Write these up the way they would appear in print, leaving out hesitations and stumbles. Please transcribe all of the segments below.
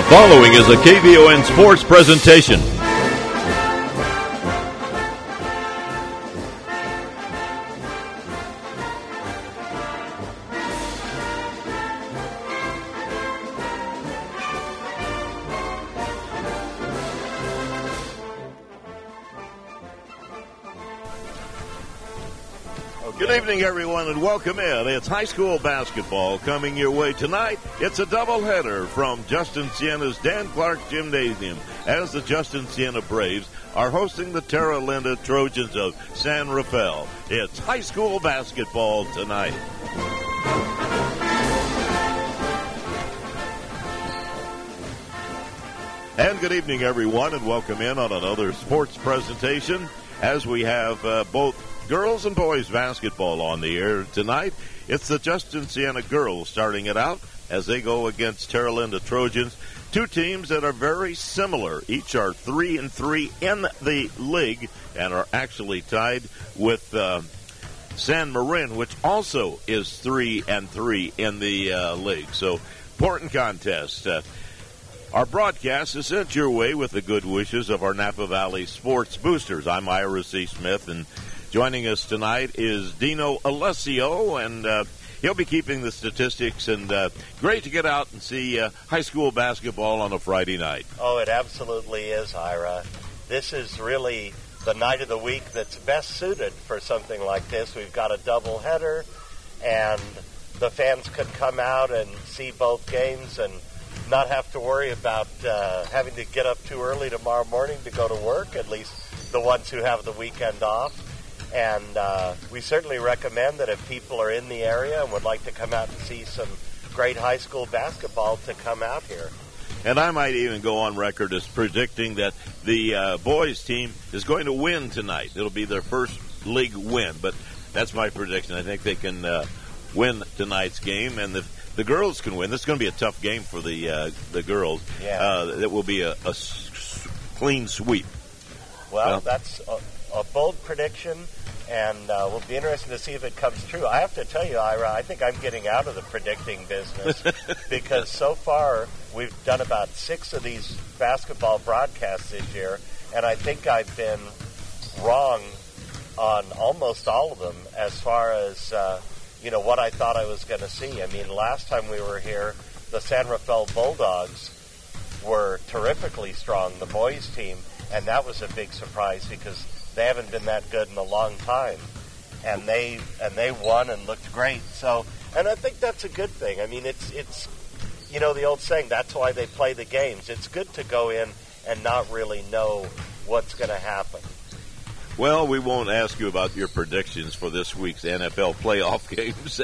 following is a KVON Sports presentation. Good evening, everyone, and welcome in. It's high school basketball coming your way tonight. It's a doubleheader from Justin Sienna's Dan Clark Gymnasium as the Justin Sienna Braves are hosting the Terra Linda Trojans of San Rafael. It's high school basketball tonight. And good evening, everyone, and welcome in on another sports presentation as we have both girls and boys basketball on the air tonight. It's the Justin Sienna girls starting it out as they go against Terra Linda Trojans, two teams that are very similar. Each are 3-3 in the league and are actually tied with San Marin, which also is 3-3 in the league. So, important contest. Our broadcast is sent your way with the good wishes of our Napa Valley Sports Boosters. I'm Ira C. Smith, and joining us tonight is Dino Alessio, and he'll be keeping the statistics. And great to get out and see high school basketball on a Friday night. Oh, it absolutely is, Ira. This is really the night of the week that's best suited for something like this. We've got a doubleheader, and the fans could come out and see both games and not have to worry about having to get up too early tomorrow morning to go to work, at least the ones who have the weekend off. And we certainly recommend that if people are in the area and would like to come out and see some great high school basketball, to come out here. And I might even go on record as predicting that the boys team is going to win tonight. It'll be their first league win, but that's my prediction. I think they can win tonight's game, and the girls can win. This is going to be a tough game for the girls. Yeah. It will be a clean sweep. Well, that's a bold prediction, and we'll be interested to see if it comes true. I have to tell you, Ira, I think I'm getting out of the predicting business because so far we've done about 6 of these basketball broadcasts this year, and I think I've been wrong on almost all of them as far as what I thought I was going to see. I mean, last time we were here, the San Rafael Bulldogs were terrifically strong, the boys team, and that was a big surprise because they haven't been that good in a long time, and they won and looked great. So, and I think that's a good thing. I mean, it's the old saying, that's why they play the games. It's good to go in and not really know what's going to happen. Well, we won't ask you about your predictions for this week's NFL playoff games,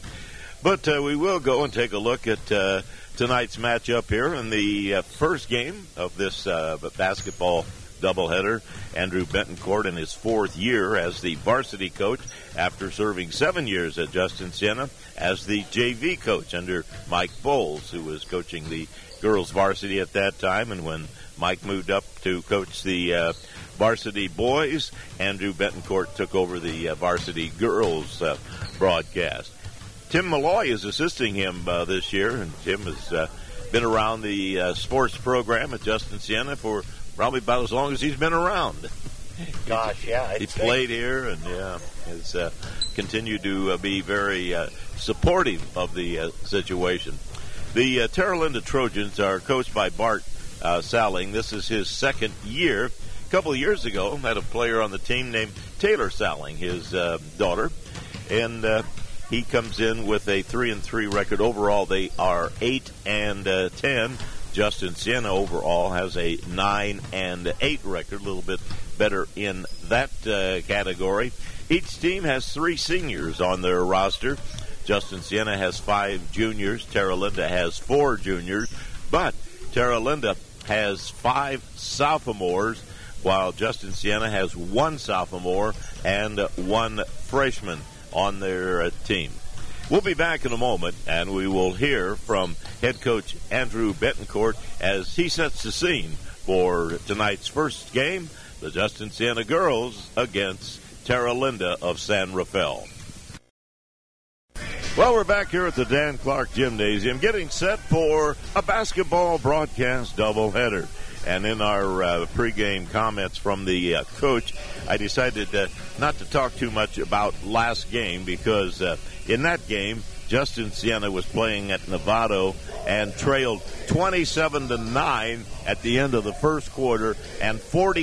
but we will go and take a look at tonight's matchup here in the first game of this basketball doubleheader. Andrew Betancourt in his 4th year as the varsity coach after serving 7 years at Justin Sienna as the JV coach under Mike Bowles, who was coaching the girls varsity at that time. And when Mike moved up to coach the varsity boys, Andrew Betancourt took over the varsity girls broadcast. Tim Malloy is assisting him this year, and Tim has been around the sports program at Justin Sienna for probably about as long as he's been around. Gosh, yeah. He played here and, has continued to be very supportive of the situation. The Terra Linda Trojans are coached by Bart Salling. This is his 2nd year. A couple of years ago, had a player on the team named Taylor Salling, his daughter, and he comes in with a 3-3 record. Overall, they are 8-10. Justin Sienna overall has a 9-8 record, a little bit better in that category. Each team has 3 seniors on their roster. Justin Sienna has 5 juniors. Terra Linda has 4 juniors. But Terra Linda has 5 sophomores, while Justin Sienna has 1 sophomore and 1 freshman on their team. We'll be back in a moment, and we will hear from head coach Andrew Betancourt as he sets the scene for tonight's first game, the Justin Sienna girls against Terra Linda of San Rafael. Well, we're back here at the Dan Clark Gymnasium getting set for a basketball broadcast doubleheader. And in our pregame comments from the coach, I decided not to talk too much about last game because in that game, Justin Siena was playing at Novato and trailed 27-9 at the end of the first quarter and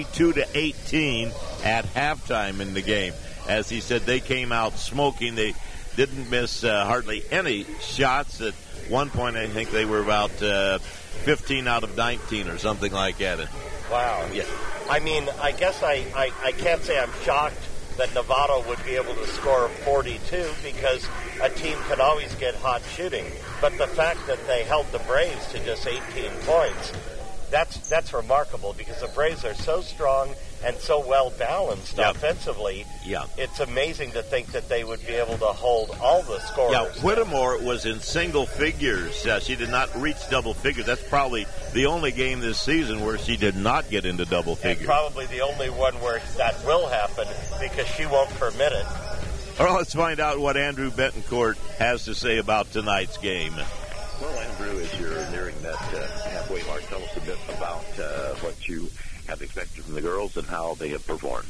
42-18 at halftime in the game. As he said, they came out smoking. They didn't miss hardly any shots. At one point, I think they were about 15 out of 19 or something like that. Wow. Yeah. I mean, I guess I can't say I'm shocked that Novato would be able to score 42 because a team can always get hot shooting. But the fact that they held the Braves to just 18 points, that's remarkable because the Braves are so strong and so well balanced offensively. Yeah. It's amazing to think that they would be able to hold all the scorers. Yeah, Whittemore was in single figures. She did not reach double figures. That's probably the only game this season where she did not get into double figures. And probably the only one where that will happen because she won't permit it. All right, let's find out what Andrew Betancourt has to say about tonight's game. Well, Andrew, as you're nearing that halfway mark, tell us a bit about what you have expected from the girls and how they have performed.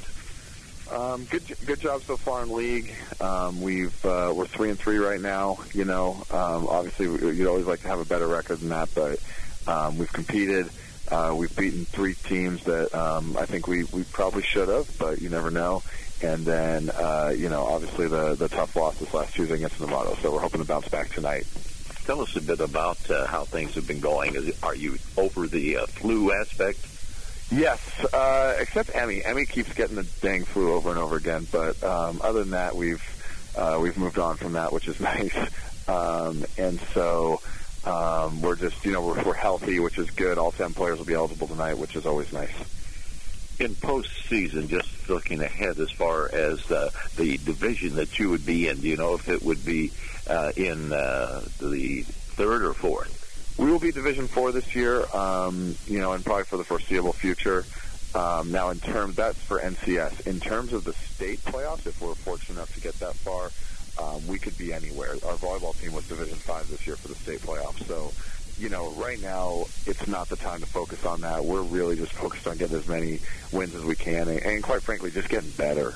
Good job so far in league. We're 3-3 right now. You know, obviously you'd always like to have a better record than that, but we've competed. We've beaten 3 teams that I think we probably should have, but you never know. And then obviously the tough loss this last Tuesday against Novato. So we're hoping to bounce back tonight. Tell us a bit about how things have been going. Are you over the flu aspect? Yes, except Emmy. Emmy keeps getting the dang flu over and over again. But other than that, we've moved on from that, which is nice. And so we're just we're healthy, which is good. All 10 players will be eligible tonight, which is always nice. In postseason, just looking ahead as far as the division that you would be in, do you know if it would be in the 3rd or 4th? We will be Division 4 this year, and probably for the foreseeable future. Now, that's for NCS. In terms of the state playoffs, if we're fortunate enough to get that far, we could be anywhere. Our volleyball team was Division 5 this year for the state playoffs. So, right now, it's not the time to focus on that. We're really just focused on getting as many wins as we can, and quite frankly, just getting better.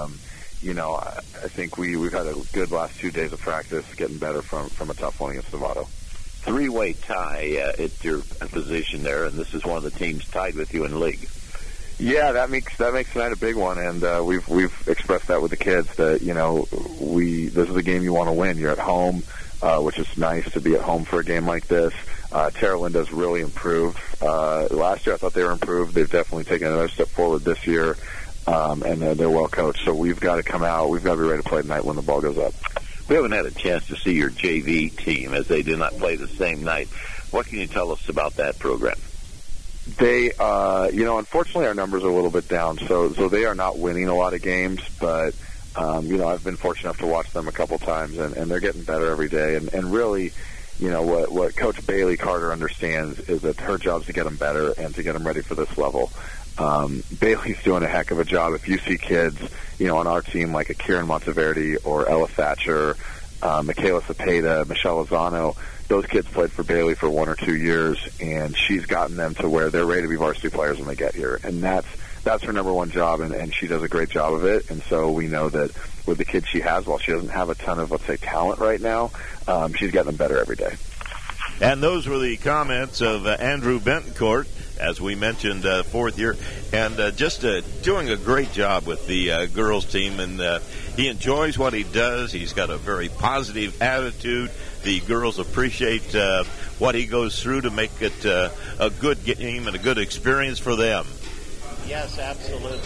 I think we've had a good last 2 days of practice, getting better from a tough one against Novato. 3-way tie at your position there, and this is one of the teams tied with you in league. Yeah, that makes tonight a big one, and we've expressed that with the kids that this is a game you want to win. You're at home, which is nice to be at home for a game like this. Terra Linda's really improved. Last year I thought they were improved. They've definitely taken another step forward this year, and they're well coached. So we've got to come out. We've got to be ready to play tonight when the ball goes up. We haven't had a chance to see your JV team as they did not play the same night. What can you tell us about that program? They, unfortunately our numbers are a little bit down, so they are not winning a lot of games, but, I've been fortunate enough to watch them a couple times, and they're getting better every day, and really, what Coach Bailey Carter understands is that her job is to get them better and to get them ready for this level. Bailey's doing a heck of a job. If you see kids, on our team like a Kieran Monteverde or Ella Thatcher, Michaela Cepeda, Michelle Lozano, those kids played for Bailey for 1 or 2 years, and she's gotten them to where they're ready to be varsity players when they get here. And that's her number one job, and she does a great job of it. And so we know that with the kids she has, while she doesn't have a ton of, let's say, talent right now, she's getting them better every day. And those were the comments of Andrew Betancourt, as we mentioned, 4th year, and just doing a great job with the girls team. And he enjoys what he does. He's got a very positive attitude. The girls appreciate what he goes through to make it a good game and a good experience for them. Yes, absolutely.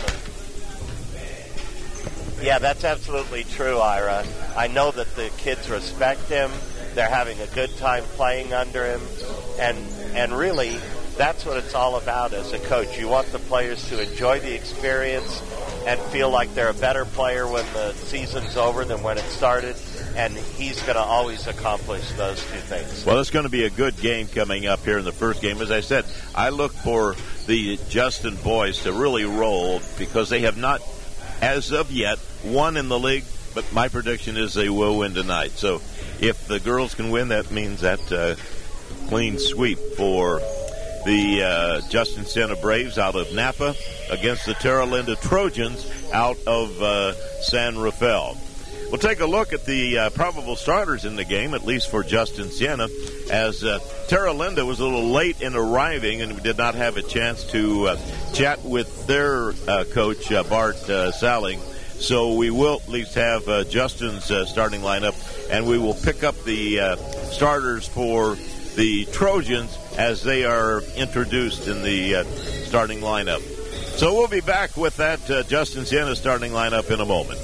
Yeah, that's absolutely true, Ira. I know that the kids respect him. They're having a good time playing under him. And really, that's what it's all about as a coach. You want the players to enjoy the experience and feel like they're a better player when the season's over than when it started. And he's going to always accomplish those two things. Well, it's going to be a good game coming up here in the first game. As I said, I look for the Justin boys to really roll because they have not, as of yet, won in the league. But my prediction is they will win tonight. So if the girls can win, that means that clean sweep for the Justin Siena Braves out of Napa against the Terra Linda Trojans out of San Rafael. We'll take a look at the probable starters in the game, at least for Justin Siena, as Terra Linda was a little late in arriving and we did not have a chance to chat with their coach, Bart Salling. So we will at least have Justin's starting lineup, and we will pick up the starters for the Trojans as they are introduced in the starting lineup. So we'll be back with that Justin Siena starting lineup in a moment.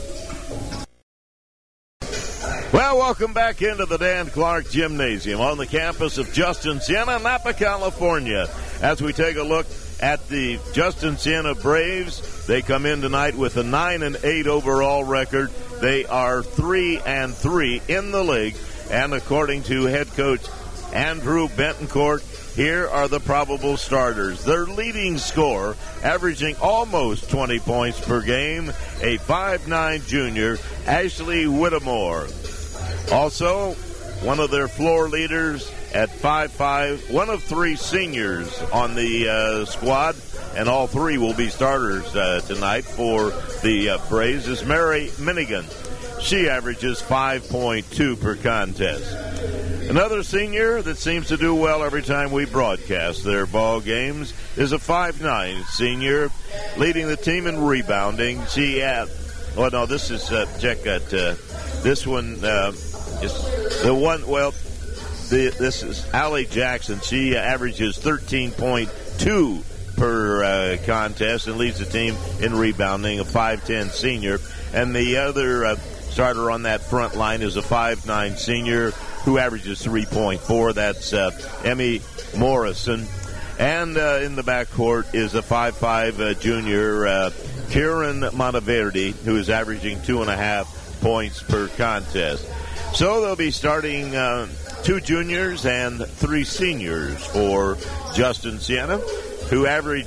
Well, welcome back into the Dan Clark Gymnasium on the campus of Justin Siena, Napa, California. As we take a look at the Justin Siena Braves, they come in tonight with a 9-8 overall record. They are 3-3 in the league, and according to head coach Andrew Bentoncourt, here are the probable starters. Their leading scorer, averaging almost 20 points per game, a 5'9 junior, Ashley Whittemore. Also, one of their floor leaders at 5'5", one of three seniors on the squad, and all three will be starters tonight for the Braves, is Mary Minigan. She averages 5.2 per contest. Another senior that seems to do well every time we broadcast their ball games is a 5'9 senior, leading the team in rebounding. She this is check that this one is the one. Well, this is Allie Jackson. She averages 13.2 per contest and leads the team in rebounding, a 5'10 senior. And the other starter on that front line is a 5'9 senior who averages 3.4. That's Emmy Morrison. And in the backcourt is a 5'5 junior, Kieran Monteverde, who is averaging 2.5 points per contest. So they'll be starting 2 juniors and 3 seniors for Justin Siena, who average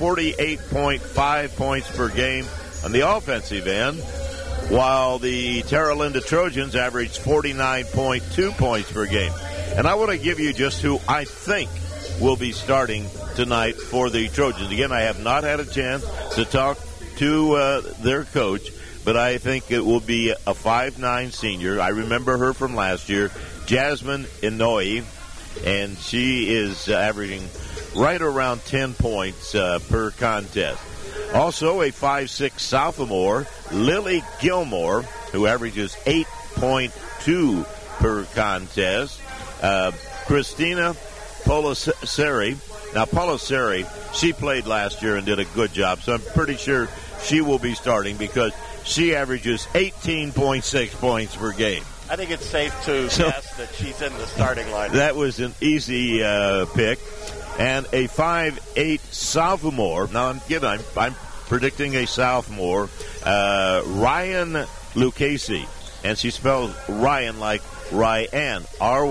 48.5 points per game on the offensive end, while the Terra Linda Trojans average 49.2 points per game. And I want to give you just who I think will be starting tonight for the Trojans. Again, I have not had a chance to talk to their coach, but I think it will be a 5'9 senior. I remember her from last year, Jasmine Inouye, and she is averaging right around 10 points per contest. Also, a 5'6 sophomore, Lily Gilmore, who averages 8.2 per contest. Christina Polisari. Now, Polisari, she played last year and did a good job, so I'm pretty sure she will be starting because she averages 18.6 points per game. I think it's safe to guess that she's in the starting lineup. That was an easy pick. And a 5'8 sophomore. Now, I'm predicting a sophomore, Ryan Lucchese. And she spells Ryan like Ryan,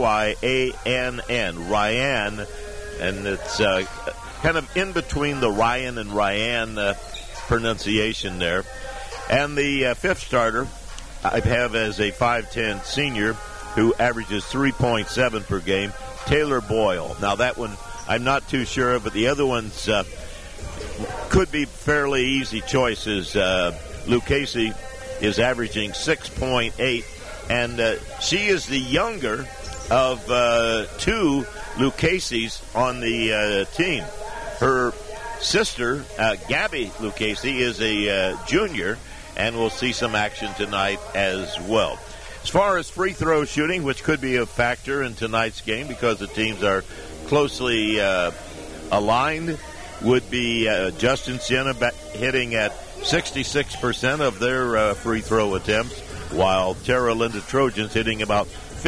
R-Y-A-N-N, Ryan. And it's kind of in between the Ryan and Ryan pronunciation there. And the fifth starter I have as a 5'10 senior who averages 3.7 per game, Taylor Boyle. Now, that one I'm not too sure of, but the other ones could be fairly easy choices. Lucchese is averaging 6.8, and she is the younger of 2 Lucchese's on the team. Her sister, Gabby Lucchese, is a junior, and we'll see some action tonight as well. As far as free throw shooting, which could be a factor in tonight's game because the teams are closely aligned, would be Justin Siena hitting at 66% of their free throw attempts, while Terra Linda Trojans hitting about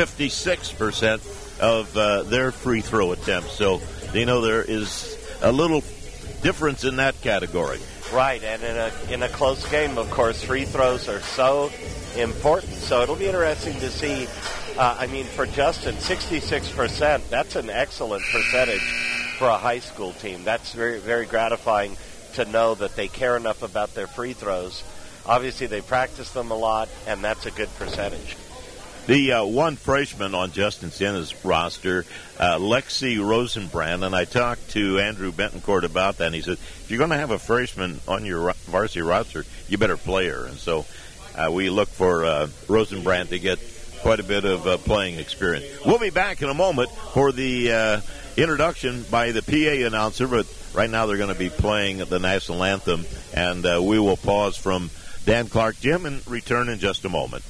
56% of their free throw attempts. So, there is a little difference in that category. Right, and in a close game, of course, free throws are so important. So it'll be interesting to see. For Justin, 66%, that's an excellent percentage for a high school team. That's very, very gratifying to know that they care enough about their free throws. Obviously, they practice them a lot, and that's a good percentage. The one freshman on Justin Siena's roster, Lexi Rosenbrand, and I talked to Andrew Bentoncourt about that, and he said, if you're going to have a freshman on your varsity roster, you better play her. And so we look for Rosenbrand to get quite a bit of playing experience. We'll be back in a moment for the introduction by the PA announcer, but right now they're going to be playing the national anthem, and we will pause from Dan Clark Gym and return in just a moment.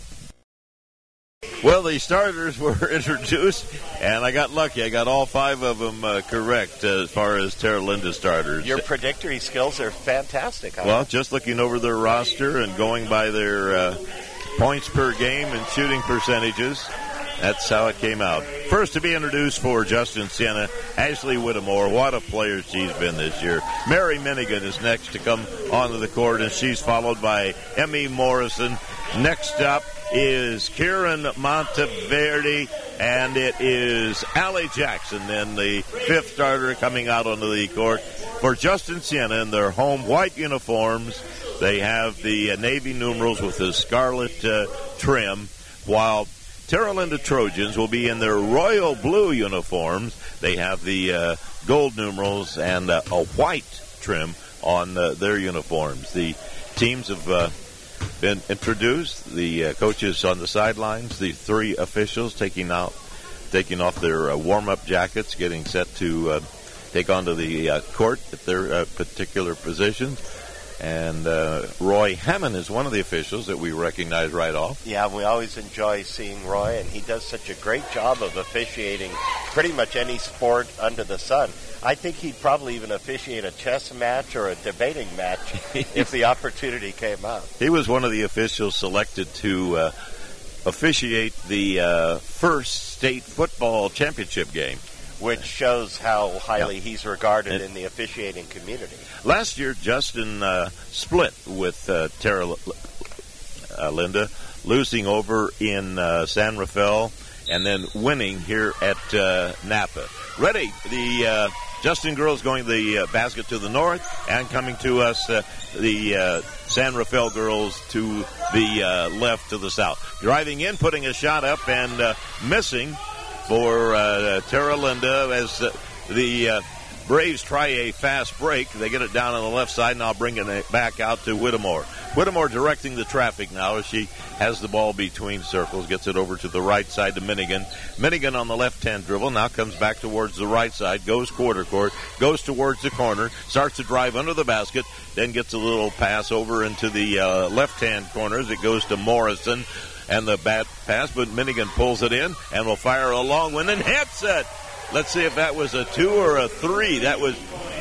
Well, the starters were introduced, and I got lucky. I got all 5 of them correct as far as Terra Linda starters. Your predictory skills are fantastic. Well, just looking over their roster and going by their points per game and shooting percentages, that's how it came out. First to be introduced for Justin Siena, Ashley Whittemore. What a player she's been this year. Mary Minigan is next to come onto the court, and she's followed by Emmy Morrison. Next up is Kieran Monteverde, and it is Allie Jackson, then the 5th starter coming out onto the court for Justin Siena in their home white uniforms. They have the navy numerals with the scarlet trim, while Terra Linda Trojans will be in their royal blue uniforms. They have the gold numerals and a white trim on their uniforms. The teams have been introduced. The coaches on the sidelines, the 3 officials taking off their warm-up jackets, getting set to take onto the court at their particular positions. And Roy Hammond is one of the officials that we recognize right off. Yeah, we always enjoy seeing Roy, and he does such a great job of officiating pretty much any sport under the sun. I think he'd probably even officiate a chess match or a debating match if the opportunity came up. He was one of the officials selected to officiate the first state football championship game, which shows how highly he's regarded in the officiating community. Last year, Justin split with Terra Linda, losing over in San Rafael and then winning here at Napa. Ready, the Justin girls going the basket to the north, and coming to us, the San Rafael girls to the left to the south. Driving in, putting a shot up, and missing for Terra Linda as the Braves try a fast break. They get it down on the left side, now bringing it back out to Whittemore. Whittemore directing the traffic now as she has the ball between circles, gets it over to the right side to Minigan. Minigan on the left-hand dribble, now comes back towards the right side, goes quarter court, goes towards the corner, starts to drive under the basket, then gets a little pass over into the left-hand corner as it goes to Morrison. And the bad pass, but Minigan pulls it in and will fire a long one and hits it. Let's see if that was a 2 or a 3. That was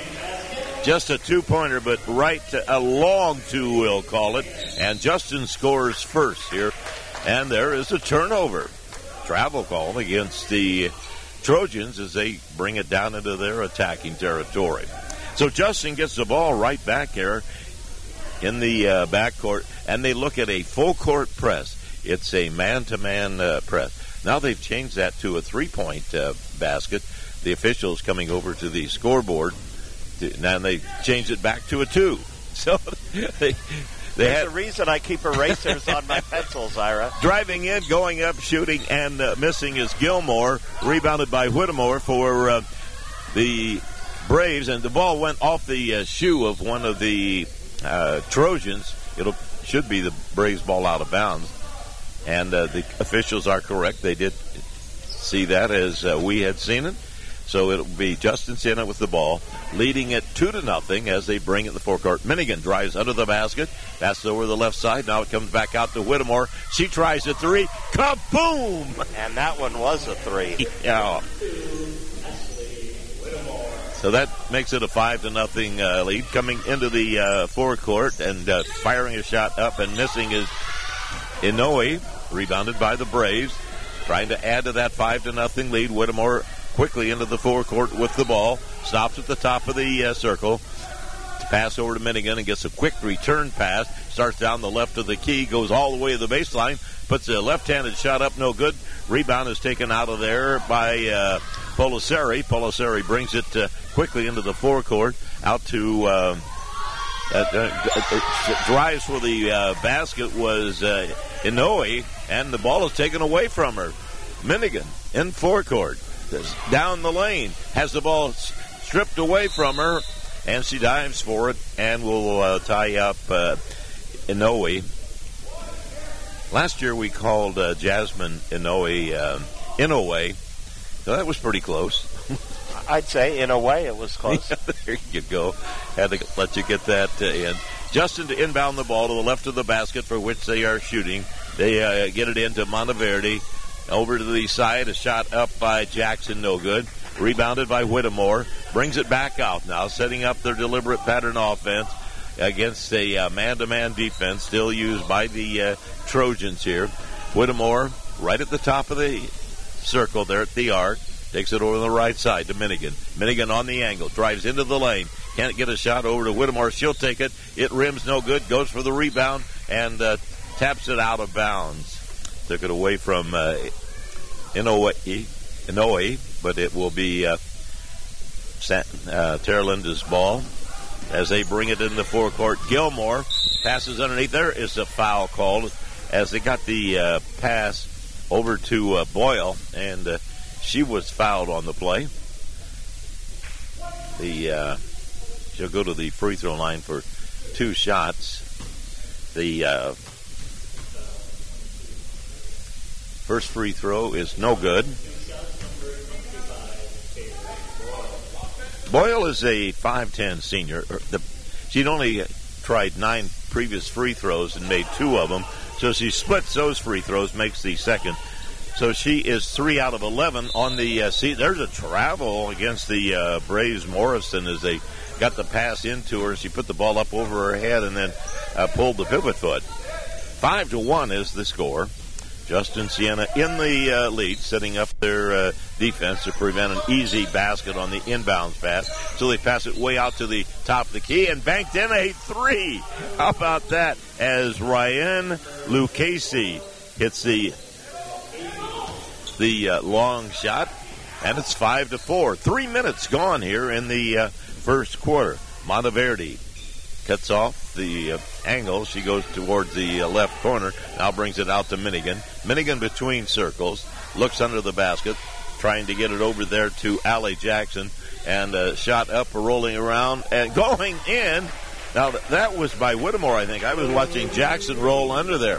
just a 2-pointer, but right to a long 2, we'll call it. And Justin scores first here. And there is a turnover. Travel call against the Trojans as they bring it down into their attacking territory. So Justin gets the ball right back here in the backcourt, and they look at a full-court press. It's a man-to-man press. Now they've changed that to a 3-point basket. The officials coming over to the scoreboard. Now they changed it back to a 2. So There's a reason I keep erasers on my pencils, Ira. Driving in, going up, shooting, and missing is Gilmore. Rebounded by Whittemore for the Braves. And the ball went off the shoe of one of the Trojans. Should be the Braves ball out of bounds. And the officials are correct. They did see that as we had seen it. So it'll be Justin Siena with the ball, leading it 2-0 as they bring it in the forecourt. Minigan drives under the basket, passes over the left side. Now it comes back out to Whittemore. She tries a 3. Kaboom! And that one was a 3. Yeah. So that makes it a 5-0 lead. Coming into the forecourt and firing a shot up and missing is Inoue, rebounded by the Braves. Trying to add to that 5-0 lead. Whittemore quickly into the forecourt with the ball. Stops at the top of the circle. Pass over to Minigan and gets a quick return pass. Starts down the left of the key. Goes all the way to the baseline. Puts a left-handed shot up. No good. Rebound is taken out of there by Polisari. Polisari brings it quickly into the forecourt. Out to drives for the basket was Inoue, and the ball is taken away from her. Minigan in forecourt, down the lane, has the ball stripped away from her, and she dives for it and will tie up Inoue. Last year we called Jasmine Inoue, so that was pretty close. I'd say, in a way, it was close. There you go. Had to let you get that in. Justin to inbound the ball to the left of the basket for which they are shooting. They get it into Monteverde. Over to the side, a shot up by Jackson, no good. Rebounded by Whittemore. Brings it back out now, setting up their deliberate pattern offense against a man-to-man defense still used by the Trojans here. Whittemore right at the top of the circle there at the arc. Takes it over the right side to Minigan. Minigan on the angle. Drives into the lane. Can't get a shot over to Whittemore. She'll take it. It rims no good. Goes for the rebound and taps it out of bounds. Took it away from Inoue, but it will be Terralinda's ball as they bring it in the forecourt. Gilmore passes underneath. There is a foul called as they got the pass over to Boyle, and she was fouled on the play. She'll go to the free throw line for 2 shots. The first free throw is no good. Boyle is a 5'10" senior. She'd only tried 9 previous free throws and made 2 of them, so she splits those free throws, makes the second. So she is 3 out of 11 on the seat. There's a travel against the Braves Morrison as they got the pass into her. She put the ball up over her head and then pulled the pivot foot. 5-1 is the score. Justin Siena in the lead, setting up their defense to prevent an easy basket on the inbounds pass. So they pass it way out to the top of the key and banked in a 3. How about that? As Ryan Lucchese hits the long shot, and it's 5-4. 3 minutes gone here in the first quarter. Monteverde cuts off the angle. She goes towards the left corner. Now brings it out to Minigan. Minigan between circles. Looks under the basket. Trying to get it over there to Allie Jackson. And shot up, rolling around, and going in. Now, that was by Whittemore, I think. I was watching Jackson roll under there.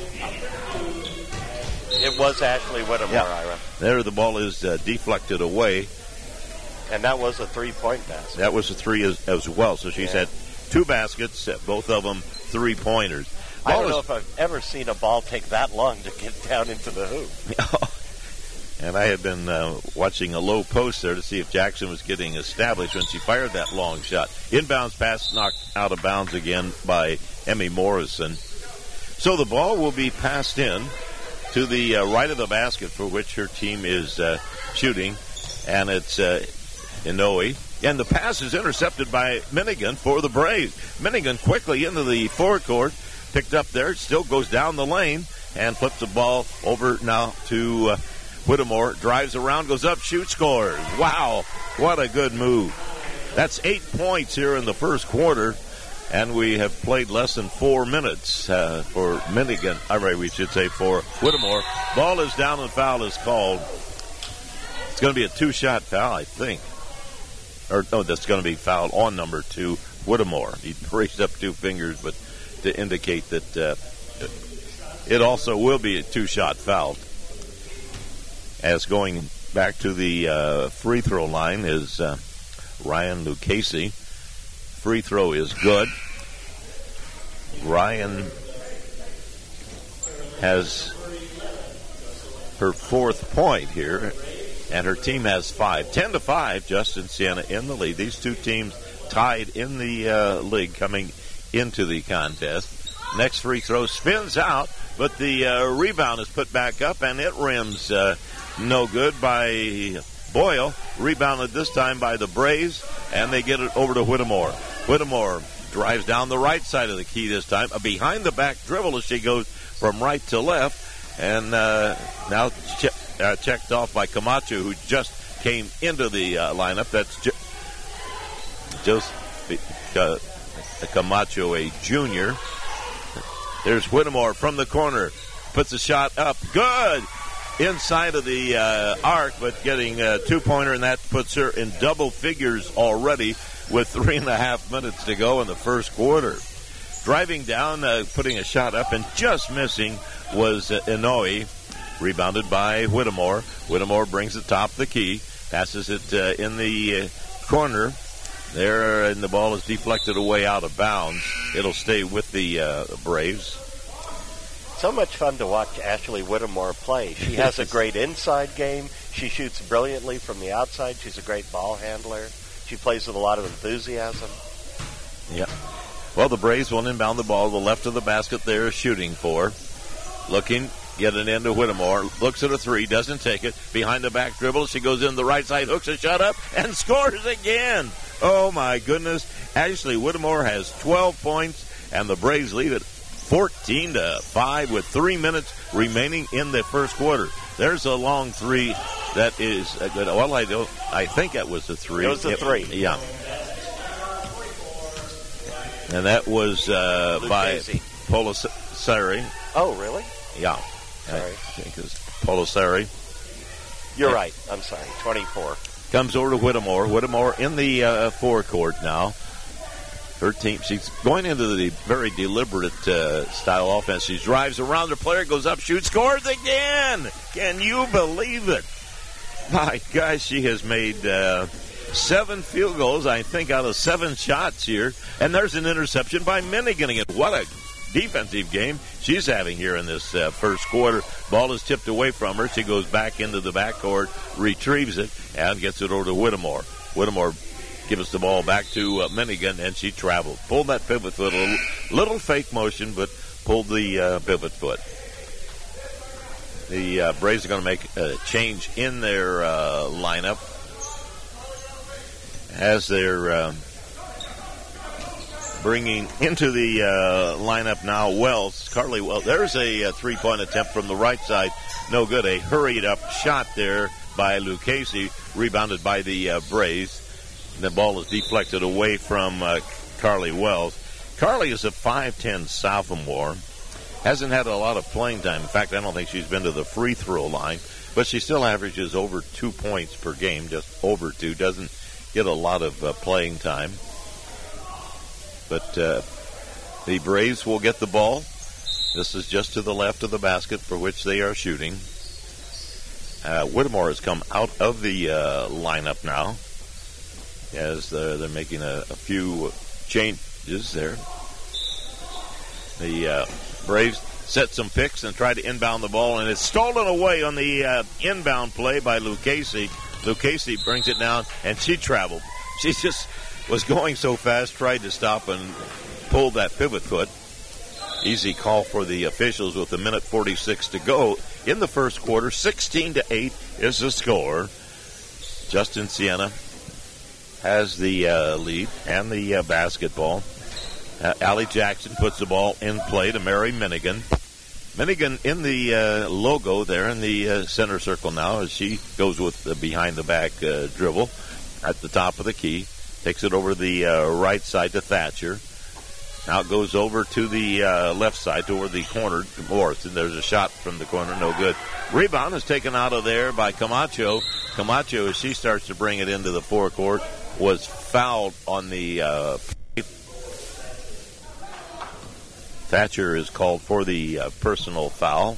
It was actually Whittemore, Ira. There the ball is deflected away. And that was a 3-point basket. That was a 3 as well. So she's had 2 baskets, both of them 3-pointers. I don't know if I've ever seen a ball take that long to get down into the hoop. And I had been watching a low post there to see if Jackson was getting established when she fired that long shot. Inbounds pass knocked out of bounds again by Emmy Morrison. So the ball will be passed in to the right of the basket for which her team is shooting. And it's Inoue. And the pass is intercepted by Minigan for the Braves. Minigan quickly into the forecourt, picked up there, still goes down the lane, and flips the ball over now to Whittemore. Drives around, goes up, shoots, scores. Wow, what a good move. That's 8 points here in the first quarter, and we have played less than 4 minutes for Minigan. We should say for Whittemore. Ball is down and foul is called. It's going to be a 2-shot foul, I think. Or no, that's going to be fouled on number 2, Whittemore. He raised up 2 fingers, but to indicate that it also will be a 2-shot foul. As going back to the free throw line is Ryan Lucchese. Free throw is good. Ryan has her 4th point here, and her team has 5. 10-5, Justin Siena in the lead. These 2 teams tied in the league coming into the contest. Next free throw spins out, but the rebound is put back up, and it rims no good by Boyle. Rebounded this time by the Braves, and they get it over to Whittemore. Whittemore drives down the right side of the key this time. A behind-the-back dribble as she goes from right to left, and now checked off by Camacho, who just came into the lineup. That's just Camacho, a junior. There's Whittemore from the corner. puts a shot up. Good. Inside of the arc, but getting a two-pointer, and that puts her in double figures already with 3.5 minutes to go in the first quarter. Driving down, putting a shot up, and just missing was Inouye. Rebounded by Whittemore. Whittemore brings it top of the key, passes it in the corner there, and the ball is deflected away out of bounds. It'll stay with the Braves. So much fun to watch Ashley Whittemore play. She has a great inside game. She shoots brilliantly from the outside. She's a great ball handler. She plays with a lot of enthusiasm. Yeah. Well, the Braves will inbound the ball. The left of the basket there is shooting for. Looking, get it into Whittemore. Looks at a three, doesn't take it. Behind the back dribble, she goes in the right side, hooks a shot up, and scores again. Oh, my goodness. Ashley Whittemore has 12 points, and the Braves lead it 14-5 with 3 minutes remaining in the first quarter. There's a long three that is good. Well, I think that was a three. It was a three. Yeah. And that was by Polisari. Oh, really? Yeah. Sorry. I think it was Polisari. You're right. I'm sorry. 24. Comes over to Whittemore. Whittemore in the forecourt now. Her team, she's going into the very deliberate style offense. She drives around the player, goes up, shoots, scores again. Can you believe it? My gosh, she has made 7 field goals, I think, out of 7 shots here. And there's an interception by Minigan again. What a defensive game she's having here in this first quarter. Ball is tipped away from her. She goes back into the backcourt, retrieves it, and gets it over to Whittemore. Whittemore gives the ball back to Minigan, and she traveled. Pulled that pivot foot, a little fake motion, but pulled the pivot foot. The Braves are going to make a change in their lineup as they're bringing into the lineup now Wells. Carly Wells. There's a three-point attempt from the right side. No good. A hurried-up shot there by Lucchese, rebounded by the Braves. The ball is deflected away from Carly Wells. Carly is a 5'10 sophomore. Hasn't had a lot of playing time. In fact, I don't think she's been to the free throw line. But she still averages over 2 points per game, just over 2. Doesn't get a lot of playing time. But the Braves will get the ball. This is just to the left of the basket for which they are shooting. Whittemore has come out of the lineup now, as they're making a few changes there. The Braves set some picks and try to inbound the ball, and it's stolen away on the inbound play by Lucchese. Lucchese brings it down, and she traveled. She just was going so fast, tried to stop and pulled that pivot foot. Easy call for the officials with 1:46 to go in the first quarter. 16-8 is the score. Justin Siena has the lead and the basketball. Allie Jackson puts the ball in play to Mary Minigan. Minigan in the logo there in the center circle now as she goes with the behind-the-back dribble at the top of the key. Takes it over the right side to Thatcher. Now it goes over to the left side toward the corner to Morris. And there's a shot from the corner, no good. Rebound is taken out of there by Camacho. Camacho, as she starts to bring it into the forecourt, was fouled on the Thatcher is called for the personal foul.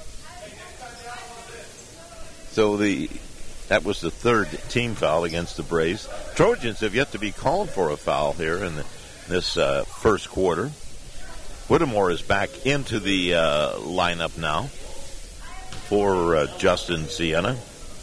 So that was the third team foul against the Braves. Trojans have yet to be called for a foul here in this first quarter. Whittemore is back into the lineup now for Justin Siena.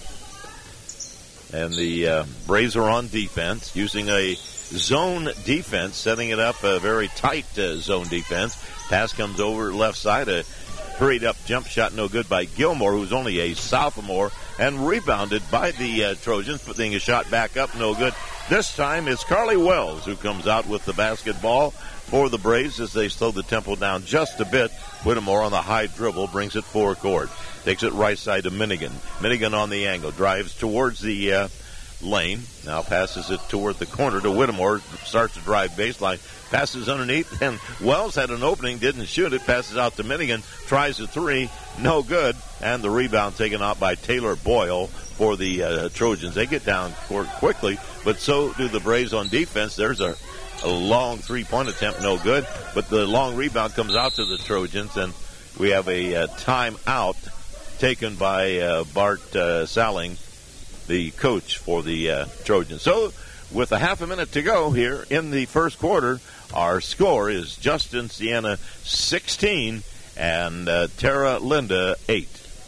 And the Braves are on defense, using a zone defense, setting it up a very tight zone defense. Pass comes over left side, a hurried up jump shot, no good by Gilmore, who's only a sophomore, and rebounded by the Trojans, putting a shot back up, no good. This time it's Carly Wells who comes out with the basketball for the Braves as they slow the tempo down just a bit. Whittemore on the high dribble brings it forecourt. Takes it right side to Minigan. Minigan on the angle. Drives towards the lane. Now passes it toward the corner to Whittemore. Starts to drive baseline. Passes underneath, and Wells had an opening, didn't shoot it. Passes out to Minigan. Tries a three. No good. And the rebound taken out by Taylor Boyle for the Trojans. They get down court quickly, but so do the Braves on defense. There's a long three-point attempt, no good. But the long rebound comes out to the Trojans, and we have a timeout taken by Bart Salling, the coach for the Trojans. So with a half a minute to go here in the first quarter, our score is Justin Siena 16 and Tara Linda 8.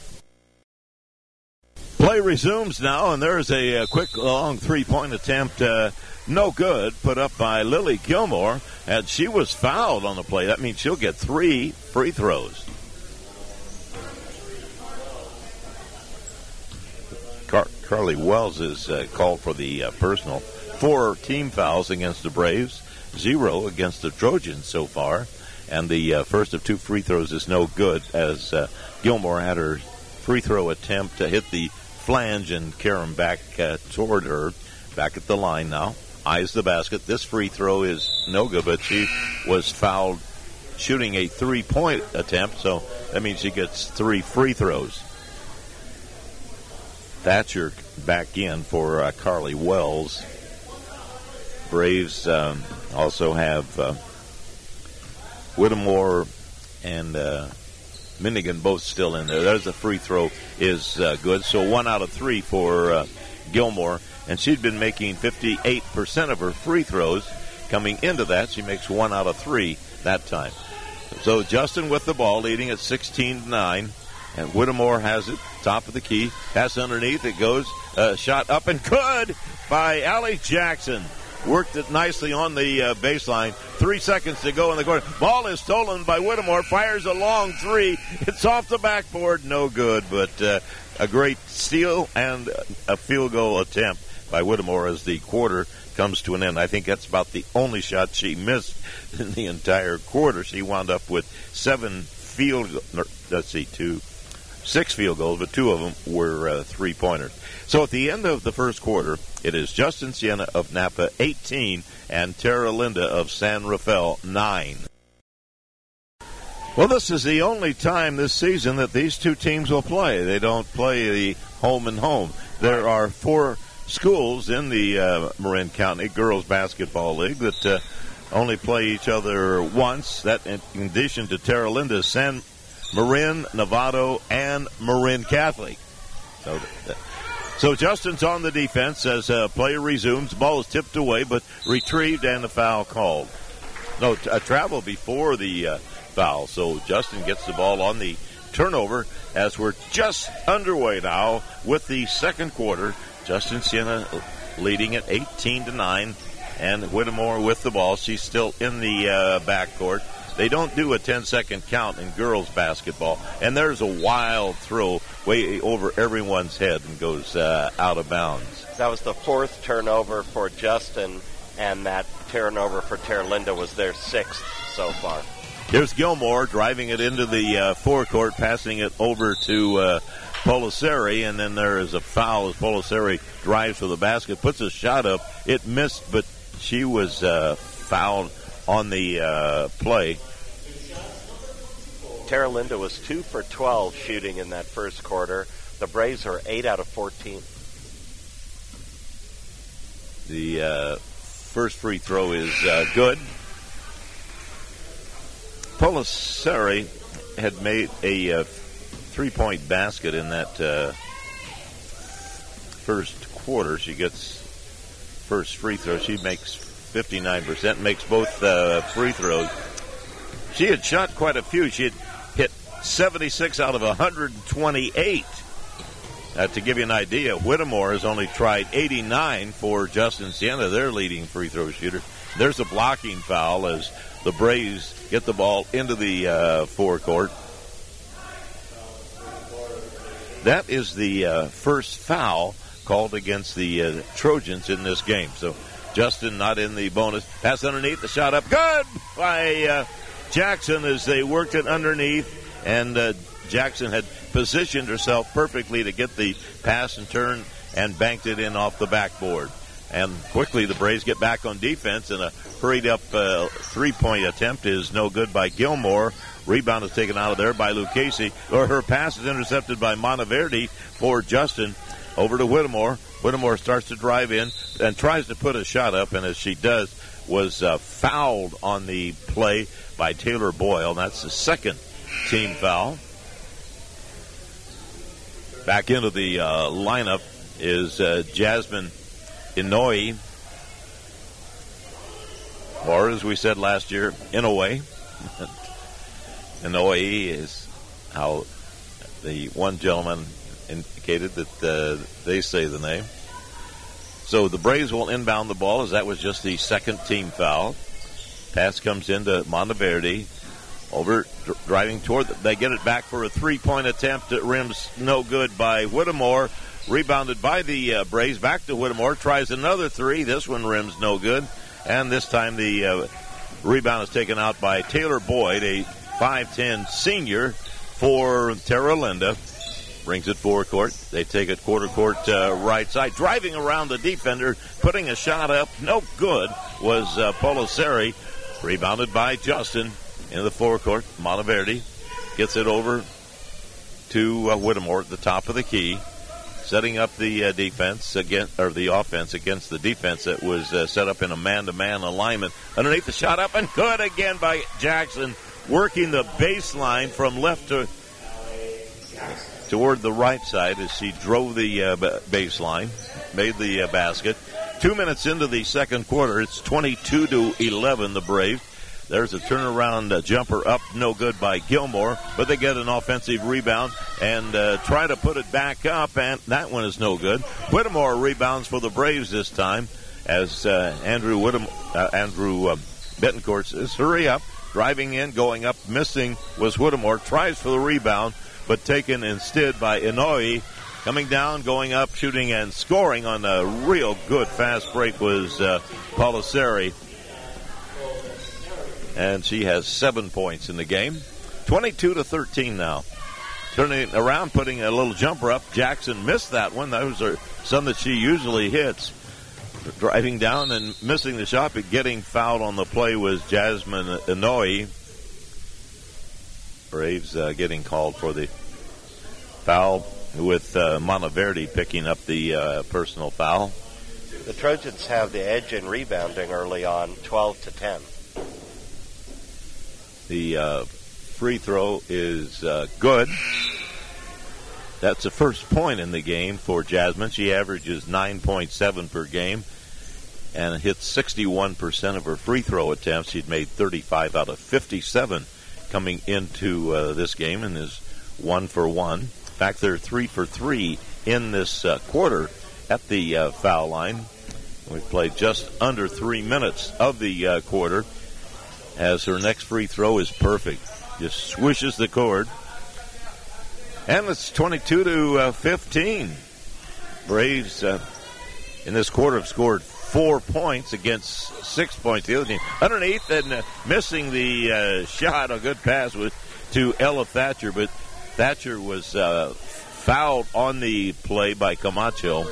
Play resumes now, and there's a quick long three-point attempt, no good, put up by Lily Gilmore, and she was fouled on the play. That means she'll get 3 free throws. Carly Wells is called for the personal. 4 team fouls against the Braves, 0 against the Trojans so far, and the first of 2 free throws is no good as Gilmore had her free throw attempt to hit the flange and carry him back toward her. Back at the line now, eyes the basket. This free throw is no good, but she was fouled shooting a 3-point attempt, so that means she gets 3 free throws. Thatcher back in for Carly Wells. Braves also have Whittemore and Minigan both still in there. There's a free throw is good. So 1 out of 3 for Gilmore. And she'd been making 58% of her free throws. Coming into that, she makes 1 out of 3 that time. So Justin with the ball, leading at 16-9. And Whittemore has it, top of the key. Pass underneath, it goes. Shot up and good by Allie Jackson. Worked it nicely on the baseline. 3 seconds to go in the corner. Ball is stolen by Whittemore. Fires a long 3. It's off the backboard. No good, but a great steal and a field goal attempt by Whittemore as the quarter comes to an end. I think that's about the only shot she missed in the entire quarter. She wound up with 6 field goals, but 2 of them were 3-pointers. So at the end of the first quarter, it is Justin Siena of Napa 18 and Tara Linda of San Rafael 9. Well, this is the only time this season that these two teams will play. They don't play the home and home. There are 4 schools in the Marin County Girls Basketball League that only play each other once. That in addition to Tara Linda, San Marin, Novato, and Marin Catholic. So Justin's on the defense as play resumes. Ball is tipped away, but retrieved and a foul called. No, a travel before the foul. So Justin gets the ball on the turnover as we're just underway now with the second quarter. Justin Siena leading at 18-9, and Whittemore with the ball. She's still in the backcourt. They don't do a 10-second count in girls basketball. And there's a wild throw way over everyone's head and goes out of bounds. That was the 4th turnover for Justin, and that turnover for Tara Linda was their 6th so far. Here's Gilmore driving it into the forecourt, passing it over to Polisari, and then there is a foul as Polisari drives for the basket, puts a shot up. It missed, but she was fouled on the play. Tara Linda was 2 for 12 shooting in that first quarter. The Braves are 8 out of 14. The first free throw is good. Polisari had made a 3-point basket in that first quarter. She gets first free throw. She makes 59%, makes both free throws. She had shot quite a few. She had hit 76 out of 128. To give you an idea, Whittemore has only tried 89 for Justin Siena, their leading free throw shooter. There's a blocking foul as the Braves get the ball into the forecourt. That is the first foul called against the Trojans in this game. So Justin not in the bonus. Pass underneath, the shot up. Good by Jackson as they worked it underneath. And Jackson had positioned herself perfectly to get the pass and turn and banked it in off the backboard. And quickly the Braves get back on defense, and a hurried-up three-point attempt is no good by Gilmore. Rebound is taken out of there by Lucchesi, or her pass is intercepted by Monteverde for Justin. Over to Whittemore. Whittemore starts to drive in and tries to put a shot up, and as she does, was fouled on the play by Taylor Boyle. And that's the second team foul. Back into the lineup is Jasmine Inouye, or as we said last year, Inouye. Inouye is how the one gentleman indicated that they say the name. So the Braves will inbound the ball, as that was just the second team foul. Pass comes into Monteverde. Over, driving toward, they get it back for a three-point attempt at rims, no good by Whittemore. Rebounded by the Braves, back to Whittemore, tries another three. This one rims no good. And this time the rebound is taken out by Taylor Boyd, a 5'10 senior for Terra-Linda. Brings it forecourt. They take it quarter court right side. Driving around the defender, putting a shot up, no good, was Polisari. Rebounded by Justin in the forecourt. Monteverde gets it over to Whittemore at the top of the key. Setting up the defense against, or the offense against the defense that was set up in a man-to-man alignment. Underneath the shot up and good again by Jackson, working the baseline from left toward the right side as she drove the baseline, made the basket. 2 minutes into the second quarter, it's 22-11, the Braves. There's a turnaround jumper up, no good by Gilmore, but they get an offensive rebound and try to put it back up, and that one is no good. Whittemore rebounds for the Braves this time as Andrew Betancourt says, hurry up, driving in, going up, missing was Whittemore, tries for the rebound, but taken instead by Inouye. Coming down, going up, shooting and scoring on a real good fast break was Polisari. And she has 7 points in the game. 22-13 now. Turning it around, putting a little jumper up. Jackson missed that one. Those are some that she usually hits. Driving down and missing the shot, but getting fouled on the play was Jasmine Inouye. Braves getting called for the foul with Monteverde picking up the personal foul. The Trojans have the edge in rebounding early on, 12-10. The free throw is good. That's the first point in the game for Jasmine. She averages 9.7 per game and hits 61% of her free throw attempts. She'd made 35 out of 57 coming into this game and is 1 for 1. In fact, they're 3 for 3 in this quarter at the foul line. We've played just under 3 minutes of the quarter, as her next free throw is perfect. Just swishes the cord. And it's 22-15. Braves in this quarter have scored 4 points against 6 points the other team. Underneath and missing the shot, a good pass was to Ella Thatcher, but Thatcher was fouled on the play by Camacho.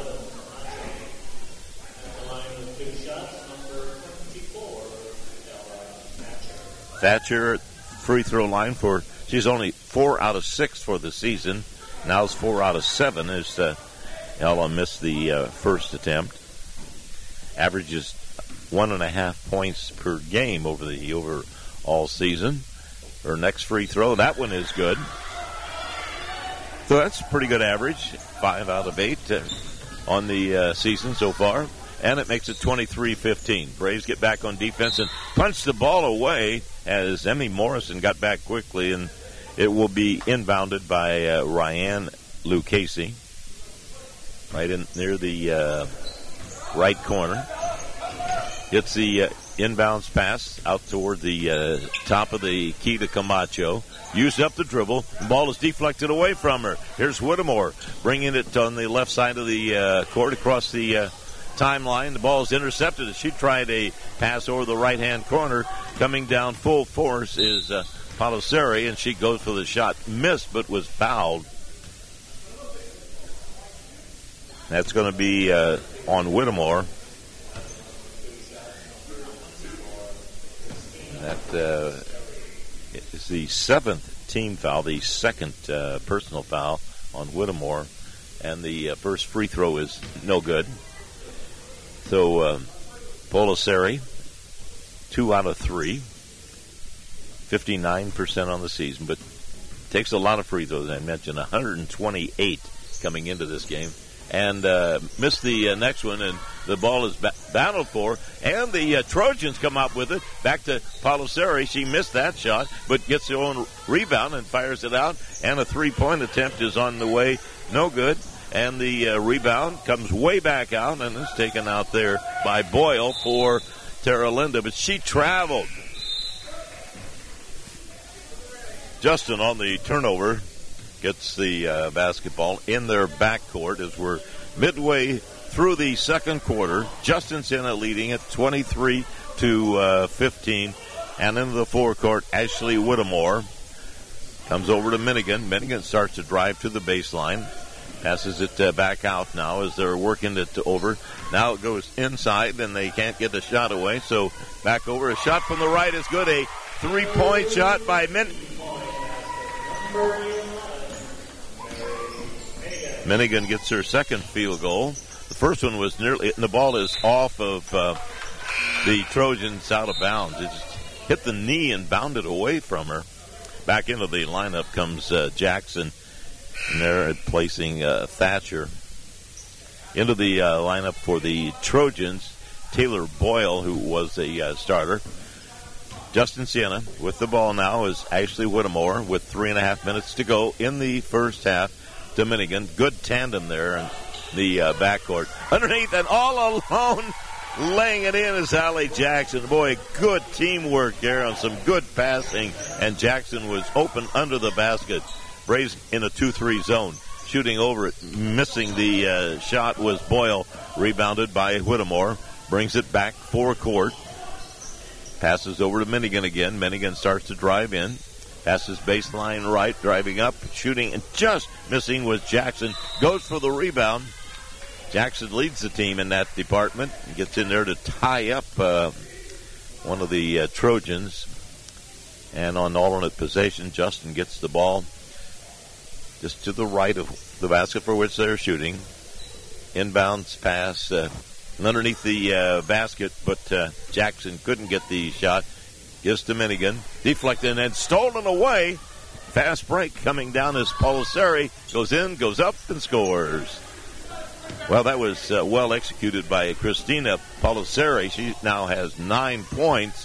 Thatcher free throw line for, she's only 4 out of 6 for the season. Now it's 4 out of 7 as Ella missed the first attempt. Averages 1.5 points per game over all season. Her next free throw, that one is good. So that's a pretty good average, 5 out of 8 on the season so far. And it makes it 23-15. Braves get back on defense and punch the ball away as Emmy Morrison got back quickly, and it will be inbounded by Ryan Lucchesi, right in near the right corner. Gets the inbounds pass out toward the top of the key to Camacho. Used up the dribble. The ball is deflected away from her. Here's Whittemore bringing it on the left side of the court across the timeline. The ball is intercepted as she tried a pass over the right-hand corner. Coming down full force is Polisari, and she goes for the shot. Missed, but was fouled. That's going to be on Whittemore. That is the 7th team foul, the second personal foul on Whittemore. And the first free throw is no good. So Polisari, 2 out of 3, 59% on the season, but takes a lot of free throws. I mentioned 128 coming into this game. And missed the next one, and the ball is battled for. And the Trojans come up with it. Back to Polisari. She missed that shot, but gets her own rebound and fires it out. And a three-point attempt is on the way. No good. And the rebound comes way back out, and is taken out there by Boyle for Tara Linda. But she traveled. Justin on the turnover gets the basketball in their backcourt as we're midway through the second quarter. Justin Siena leading it 23-15. And into the forecourt, Ashley Whittemore comes over to Minigan. Minigan starts to drive to the baseline. Passes it back out now as they're working it over. Now it goes inside, and they can't get the shot away. So back over. A shot from the right is good. A three-point shot by Minigan gets her second field goal. The first one was nearly, and the ball is off of the Trojans out of bounds. It just hit the knee and bounded away from her. Back into the lineup comes Jackson, and they're placing Thatcher. Into the lineup for the Trojans, Taylor Boyle, who was a starter. Justin Siena with the ball now is Ashley Whittemore with 3.5 minutes to go in the first half to Minigan. Good tandem there in the backcourt. Underneath and all alone, laying it in is Allie Jackson. Boy, good teamwork there on some good passing, and Jackson was open under the basket. Braves in a 2-3 zone. Shooting over it, missing the shot was Boyle. Rebounded by Whittemore. Brings it back forecourt. Passes over to Minigan again. Minigan starts to drive in. Passes baseline right, driving up, shooting, and just missing was Jackson. Goes for the rebound. Jackson leads the team in that department. Gets in there to tie up one of the Trojans. And on alternate possession, Justin gets the ball just to the right of the basket for which they're shooting. Inbounds pass underneath the basket, but Jackson couldn't get the shot. Gives to Minigan. Deflected and stolen away. Fast break coming down as Polisari goes in, goes up, and scores. Well, that was well executed by Christina Polisari. She now has 9 points.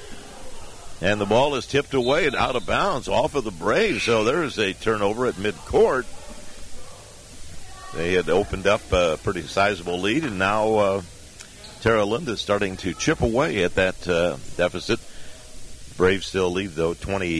And the ball is tipped away and out of bounds off of the Braves. So there's a turnover at midcourt. They had opened up a pretty sizable lead, and now Tara Linda starting to chip away at that deficit. Braves still lead, though,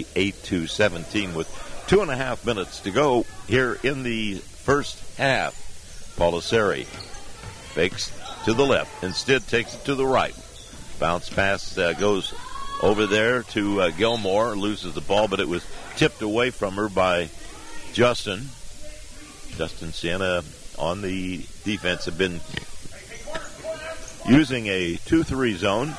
28-17 with 2.5 minutes to go here in the first half. Polisari fakes to the left. Instead takes it to the right. Bounce pass goes over there to Gilmore. Loses the ball, but it was tipped away from her by Justin. Justin Siena on the defense have been using a 2-3 zone.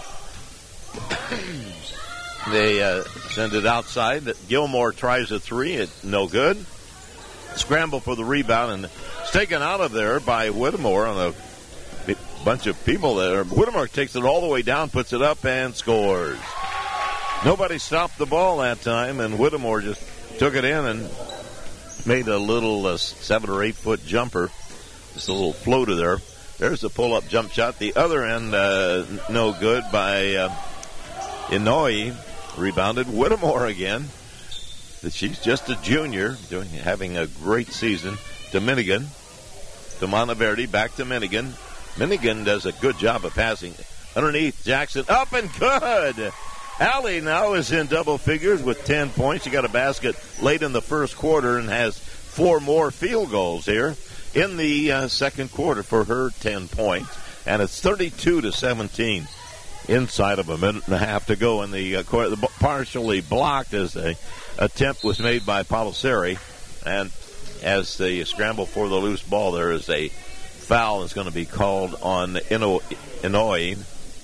They send it outside. Gilmore tries a three. It's no good. Scramble for the rebound, and it's taken out of there by Whittemore on a bunch of people there. Whittemore takes it all the way down, puts it up, and scores. Nobody stopped the ball that time, and Whittemore just took it in and made a little 7 or 8 foot jumper. Just a little floater there. There's the pull-up jump shot. The other end, no good by Inouye. Rebounded Whittemore again. She's just a junior, having a great season. To Minigan. To Monteverdi. Back to Minigan. Minigan does a good job of passing. Underneath, Jackson. Up and good! Allie now is in double figures with 10 points. She got a basket late in the first quarter and has 4 more field goals here in the second quarter for her 10 points. And it's 32-17. Inside of a minute and a half to go in the court. Partially blocked as the attempt was made by Polisari. And as they scramble for the loose ball, there is a foul is going to be called on Inouye.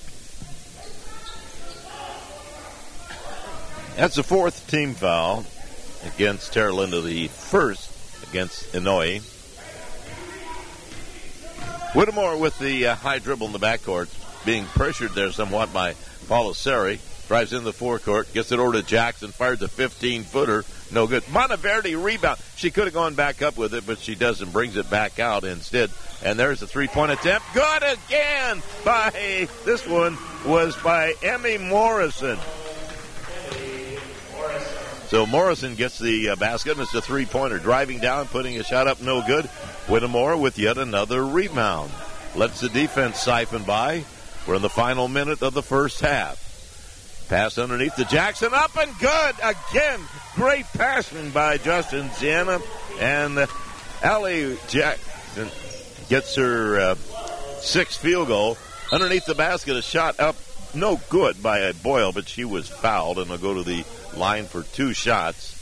That's the fourth team foul against Terra Linda, the first against Inouye. Whittemore with the high dribble in the backcourt, being pressured there somewhat by Polisari. Drives in the forecourt, gets it over to Jackson, fires a 15-footer. No good. Monteverde rebound. She could have gone back up with it, but she doesn't. Brings it back out instead. And there's a three-point attempt. Good again by, this one was by Emmy Morrison. So Morrison gets the basket, and it's a three-pointer. Driving down, putting a shot up, no good. Whittemore with yet another rebound. Lets the defense siphon by. We're in the final minute of the first half. Pass underneath to Jackson, up and good again. Great passing by Justin Sienna. And Allie Jackson gets her sixth field goal. Underneath the basket, a shot up, no good by Boyle, but she was fouled and will go to the line for two shots.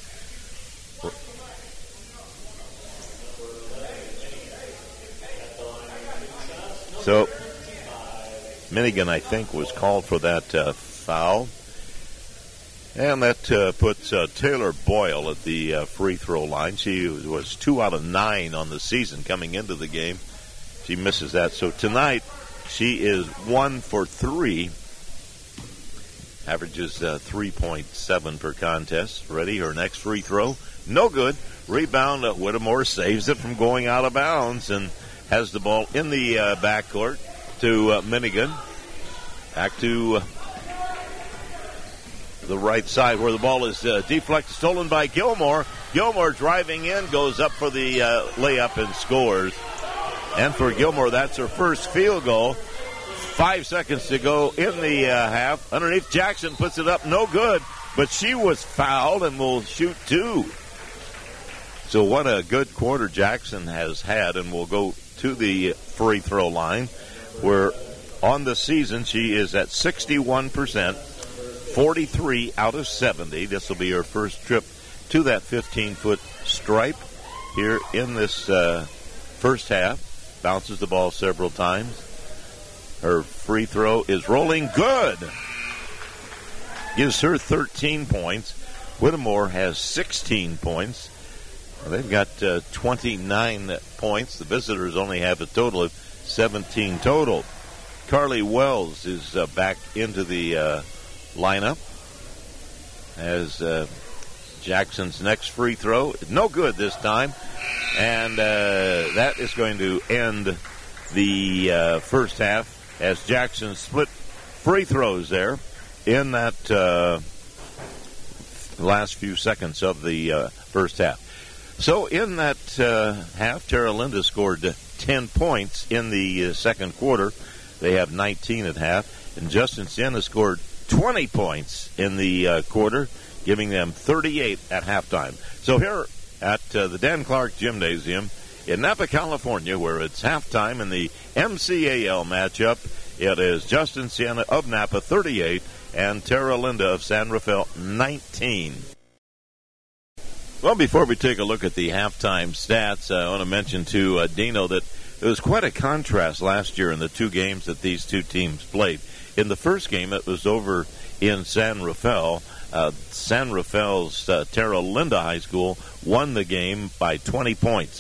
So Minigan, I think, was called for that foul. And that puts Taylor Boyle at the free throw line. She was 2 out of 9 on the season coming into the game. She misses that. So tonight, she is 1 for 3. Averages 3.7 per contest. Ready, her next free throw. No good. Rebound, Whittemore saves it from going out of bounds and has the ball in the backcourt to Minigan. Back to the right side where the ball is deflected, stolen by Gilmore. Gilmore driving in, goes up for the layup and scores. And for Gilmore, that's her first field goal. 5 seconds to go in the half. Underneath, Jackson puts it up, no good. But she was fouled and will shoot 2. So what a good quarter Jackson has had, and will go to the free throw line, where on the season she is at 61%, 43 out of 70. This will be her first trip to that 15-foot stripe here in this first half. Bounces the ball several times. Her free throw is rolling good. Gives her 13 points. Whittemore has 16 points. They've got 29 points. The visitors only have a total of 17 total. Carly Wells is back into the lineup as Jackson's next free throw. No good this time. And that is going to end the first half as Jackson split free throws there in that last few seconds of the first half. So in that half, Terra Linda scored 10 points in the second quarter. They have 19 at half. And Justin Sienna scored 20 points in the quarter, giving them 38 at halftime. So here at the Dan Clark Gymnasium in Napa, California, where it's halftime in the MCAL matchup, it is Justin Sienna of Napa 38 and Terra Linda of San Rafael 19. Well, before we take a look at the halftime stats, I want to mention to Dino that it was quite a contrast last year in the two games that these two teams played. In the first game, it was over in San Rafael. San Rafael's Terra Linda High School won the game by 20 points,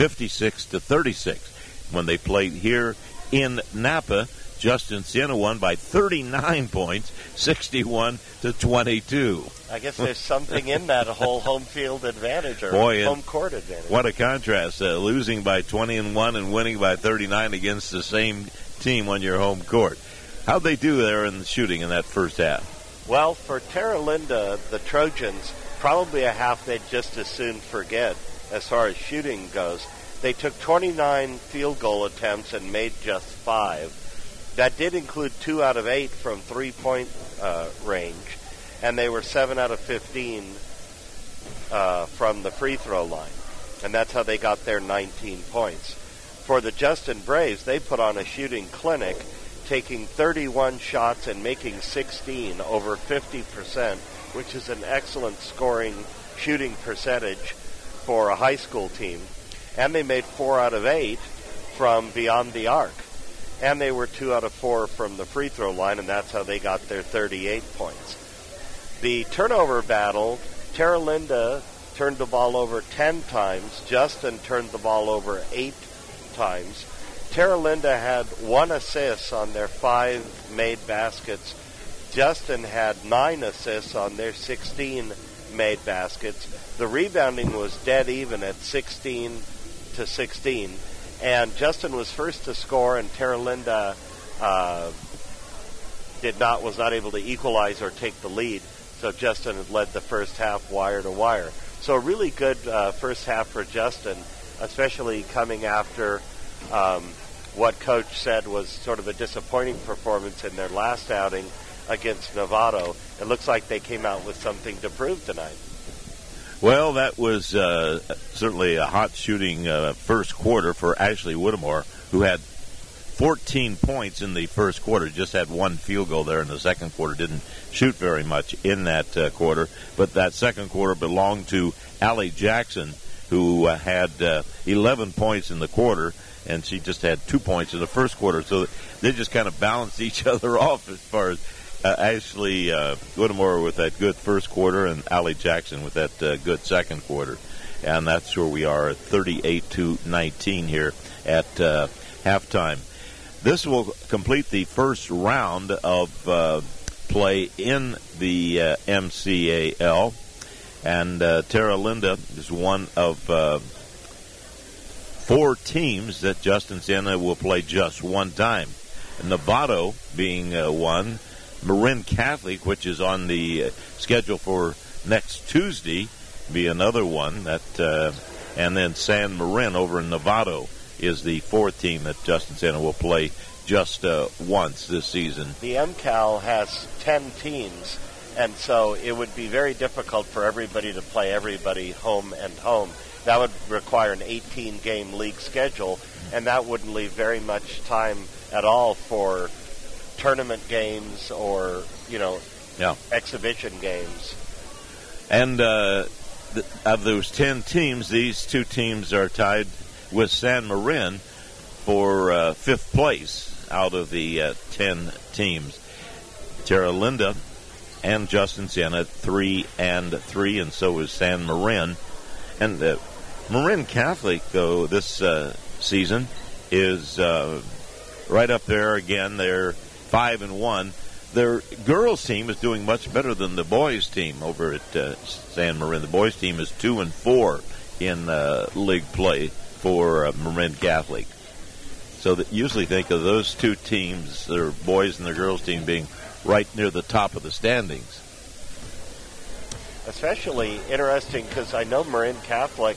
56-36. When they played here in Napa, Justin Sienna won by 39 points, 61-22. I guess there's something in that whole home field advantage or home court advantage. What a contrast, losing by 20-1 and winning by 39 against the same team on your home court. How'd they do there in the shooting in that first half? Well, for Terra Linda, the Trojans, probably a half they'd just as soon forget as far as shooting goes. They took 29 field goal attempts and made just 5. That did include 2 out of 8 from three-point range, and they were 7 out of 15 from the free throw line. And that's how they got their 19 points. For the Justin Braves, they put on a shooting clinic, taking 31 shots and making 16, over 50%, which is an excellent shooting percentage for a high school team. And they made 4 out of 8 from beyond the arc. And they were 2 out of 4 from the free throw line, and that's how they got their 38 points. The turnover battle, Terra Linda turned the ball over 10 times. Justin turned the ball over 8 times. Terra Linda had 1 assist on their 5 made baskets. Justin had 9 assists on their 16 made baskets. The rebounding was dead even at 16 to 16. And Justin was first to score, and Terra Linda was not able to equalize or take the lead. So Justin had led the first half wire to wire. So a really good first half for Justin, especially coming after what Coach said was sort of a disappointing performance in their last outing against Novato. It looks like they came out with something to prove tonight. Well, that was certainly a hot shooting first quarter for Ashley Whittemore, who had 14 points in the first quarter, just had 1 field goal there in the second quarter, didn't shoot very much in that quarter. But that second quarter belonged to Allie Jackson, who had 11 points in the quarter, and she just had 2 points in the first quarter. So they just kind of balanced each other off as far as Ashley Whittemore with that good first quarter and Allie Jackson with that good second quarter. And that's where we are at 38-19 here at halftime. This will complete the first round of play in the MCAL. And Terra Linda is one of 4 teams that Justin Siena will play just one time. Novato being one. Marin Catholic, which is on the schedule for next Tuesday, be another one. And then San Marin over in Novato is the 4th team that Justin Siena will play just once this season. The MCAL has 10 teams, and so it would be very difficult for everybody to play everybody home and home. That would require an 18-game league schedule, and that wouldn't leave very much time at all for tournament games or, exhibition games. And of those 10 teams, these 2 teams are tied with San Marin for 5th place out of the 10 teams. Terra Linda and Justin Siena 3-3, and so is San Marin. And Marin Catholic, though, this season is right up there again. They're 5-1. Their girls team is doing much better than the boys team over at San Marin. The boys team is 2-4 in league play for Marin Catholic. So that usually think of those 2 teams, their boys and their girls team, being right near the top of the standings. Especially interesting because I know Marin Catholic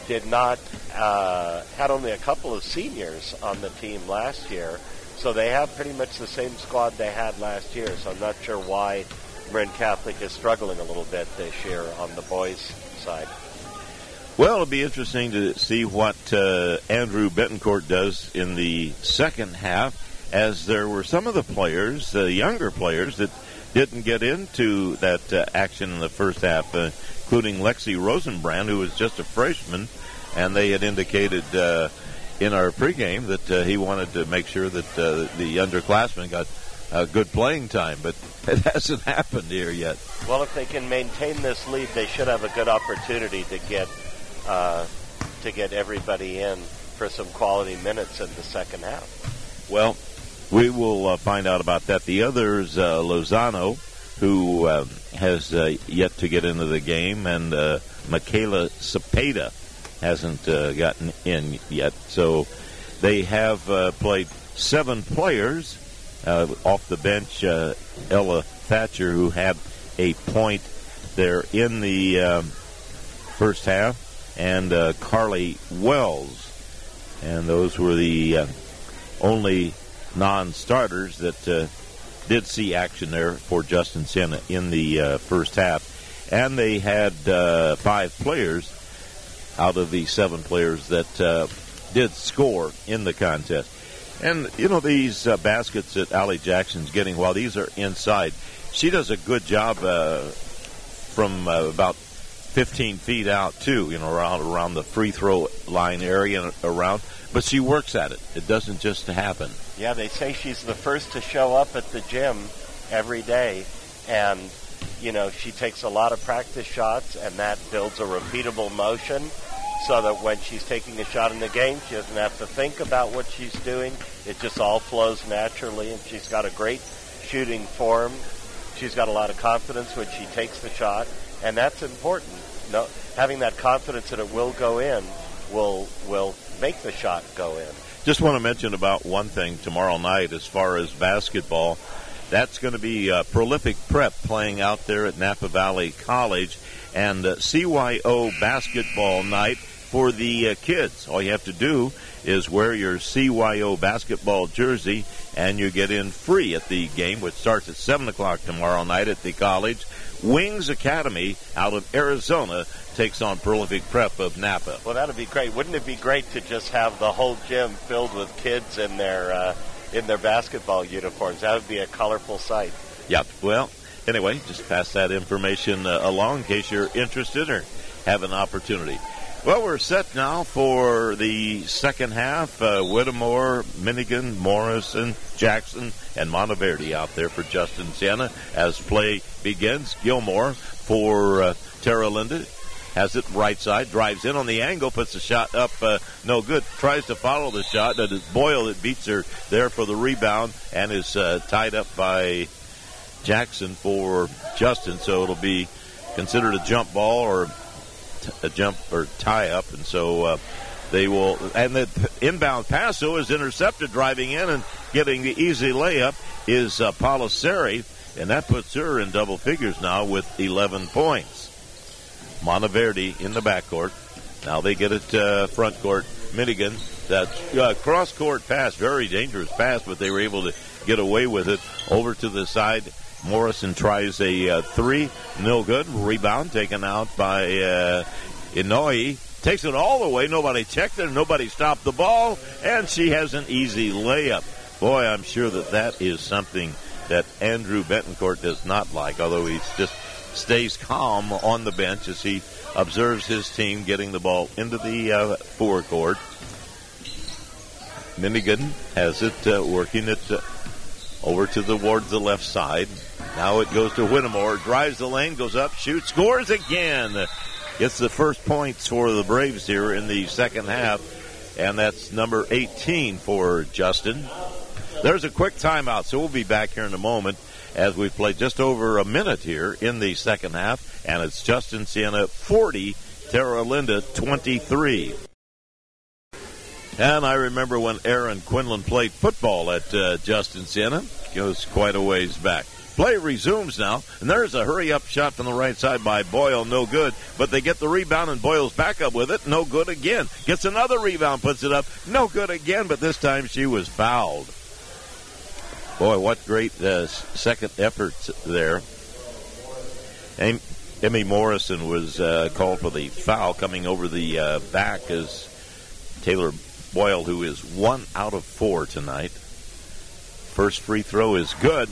had only a couple of seniors on the team last year. So they have pretty much the same squad they had last year. So I'm not sure why Marin Catholic is struggling a little bit this year on the boys' side. Well, it'll be interesting to see what Andrew Betancourt does in the second half, as there were some of the players, the younger players, that didn't get into that action in the first half, including Lexi Rosenbrand, who was just a freshman, and they had indicated in our pregame that he wanted to make sure that the underclassmen got good playing time, but it hasn't happened here yet. Well, if they can maintain this lead, they should have a good opportunity to get everybody in for some quality minutes in the second half. Well, we will find out about that. The others, Lozano, who has yet to get into the game, and Michaela Cepeda hasn't gotten in yet. So they have played 7 players off the bench. Ella Thatcher, who had a point there in the first half, and Carly Wells. And those were the only non-starters that did see action there for Justin Siena in the first half. And they had 5 players out of the 7 players that did score in the contest. And, these baskets that Allie Jackson's getting, while these are inside, she does a good job from about 15 feet out, too, around the free throw line area and around. But she works at it. It doesn't just happen. Yeah, they say she's the first to show up at the gym every day. And, she takes a lot of practice shots, and that builds a repeatable motion so that when she's taking a shot in the game, she doesn't have to think about what she's doing. It just all flows naturally, and she's got a great shooting form. She's got a lot of confidence when she takes the shot, and that's important. Having that confidence that it will go in will make the shot go in. Just want to mention about one thing tomorrow night as far as basketball. That's going to be Prolific Prep playing out there at Napa Valley College, and CYO basketball night for the kids. All you have to do is wear your CYO basketball jersey, and you get in free at the game, which starts at 7 o'clock tomorrow night at the college. Wings Academy out of Arizona takes on Prolific Prep of Napa. Well, that would be great. Wouldn't it be great to just have the whole gym filled with kids in their basketball uniforms? That would be a colorful sight. Yep. Well, anyway, just pass that information along in case you're interested or have an opportunity. Well, we're set now for the second half. Whittemore, Minigan, Morrison, Jackson, and Monteverde out there for Justin Siena as play begins. Gilmore for Terra Linda has it right side, drives in on the angle, puts the shot up, no good. Tries to follow the shot. That is Boyle that beats her there for the rebound and is tied up by Jackson for Justin. So it'll be considered a jump ball or a jump or tie up, and so they will. And the inbound pass is intercepted. Driving in and getting the easy layup is Polisari, and that puts her in double figures now with 11 points. Monteverde in the backcourt. Now they get it front court. Minigan, that cross-court pass, very dangerous pass, but they were able to get away with it. Over to the side, Morrison tries a three. No good. Rebound taken out by Inouye. Takes it all the way. Nobody checked it. Nobody stopped the ball. And she has an easy layup. Boy, I'm sure that is something that Andrew Betancourt does not like, although he just stays calm on the bench as he observes his team getting the ball into the forecourt. Minigan has it working it over towards the left side. Now it goes to Whittemore. Drives the lane, goes up, shoots, scores again. Gets the first points for the Braves here in the second half. And that's number 18 for Justin. There's a quick timeout, so we'll be back here in a moment as we play just over a minute here in the second half. And it's Justin Siena 40, Terra Linda 23. And I remember when Aaron Quinlan played football at Justin Siena. Goes quite a ways back. Play resumes now, and there's a hurry-up shot from the right side by Boyle, no good. But they get the rebound, and Boyle's back up with it, no good again. Gets another rebound, puts it up, no good again, but this time she was fouled. Boy, what great second efforts there. Emmy Morrison was called for the foul coming over the back as Taylor Boyle, who is 1 out of 4 tonight. First free throw is good.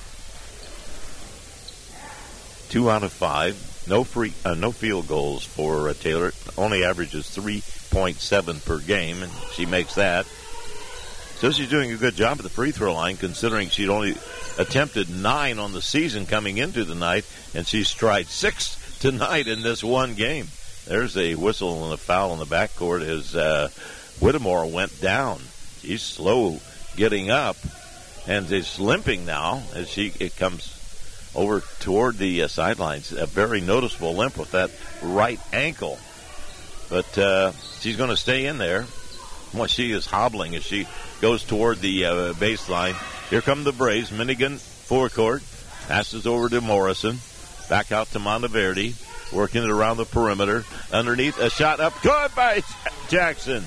2 out of 5. No field goals for Taylor. Only averages 3.7 per game, and she makes that. So she's doing a good job at the free throw line, considering she'd only attempted 9 on the season coming into the night, and she's tried 6 tonight in this one game. There's a whistle and a foul in the backcourt as Whittemore went down. She's slow getting up, and is limping now as it comes over toward the sidelines. A very noticeable limp with that right ankle. But she's going to stay in there. Well, she is hobbling as she goes toward the baseline. Here come the Braves. Minigan forecourt. Passes over to Morrison. Back out to Monteverde. Working it around the perimeter. Underneath, a shot up. Good by Jackson.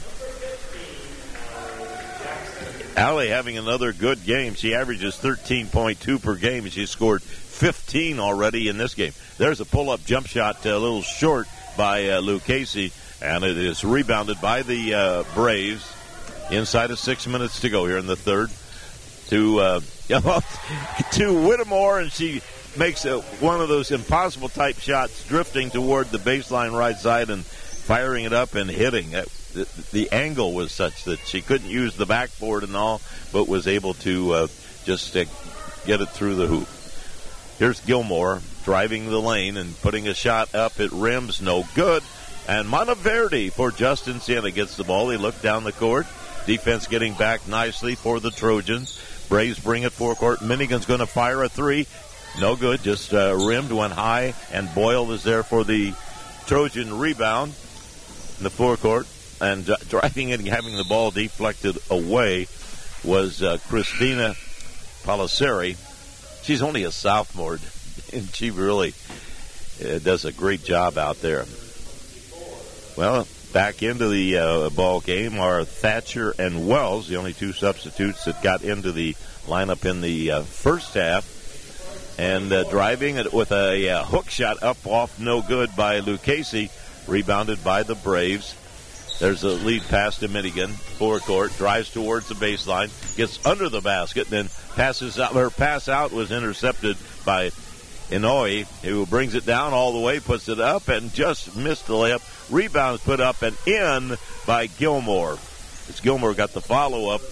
Allie having another good game. She averages 13.2 per game, and she scored 15 already in this game. There's a pull-up jump shot a little short by Lucchese, and it is rebounded by the Braves inside of 6 minutes to go here in the third. to Whittemore, and she makes one of those impossible type shots, drifting toward the baseline right side and firing it up and hitting. The angle was such that she couldn't use the backboard and all, but was able to just get it through the hoop. Here's Gilmore driving the lane and putting a shot up. It rims, no good. And Monteverde for Justin Siena gets the ball. They look down the court. Defense getting back nicely for the Trojans. Braves bring it forecourt. Minigan's going to fire a three. No good. Just rimmed, went high, and Boyle is there for the Trojan rebound in the forecourt. And driving it and having the ball deflected away was Christina Palisseri. She's only a sophomore, and she really does a great job out there. Well, back into the ball game are Thatcher and Wells, the only two substitutes that got into the lineup in the first half. And driving it with a hook shot up off, no good by Lucchese, rebounded by the Braves. There's a lead pass to Minigan, forecourt, drives towards the baseline, gets under the basket, then passes out. Her pass out was intercepted by Inouye, who brings it down all the way, puts it up, and just missed the layup. Rebounds put up and in by Gilmore. As Gilmore got the follow-up,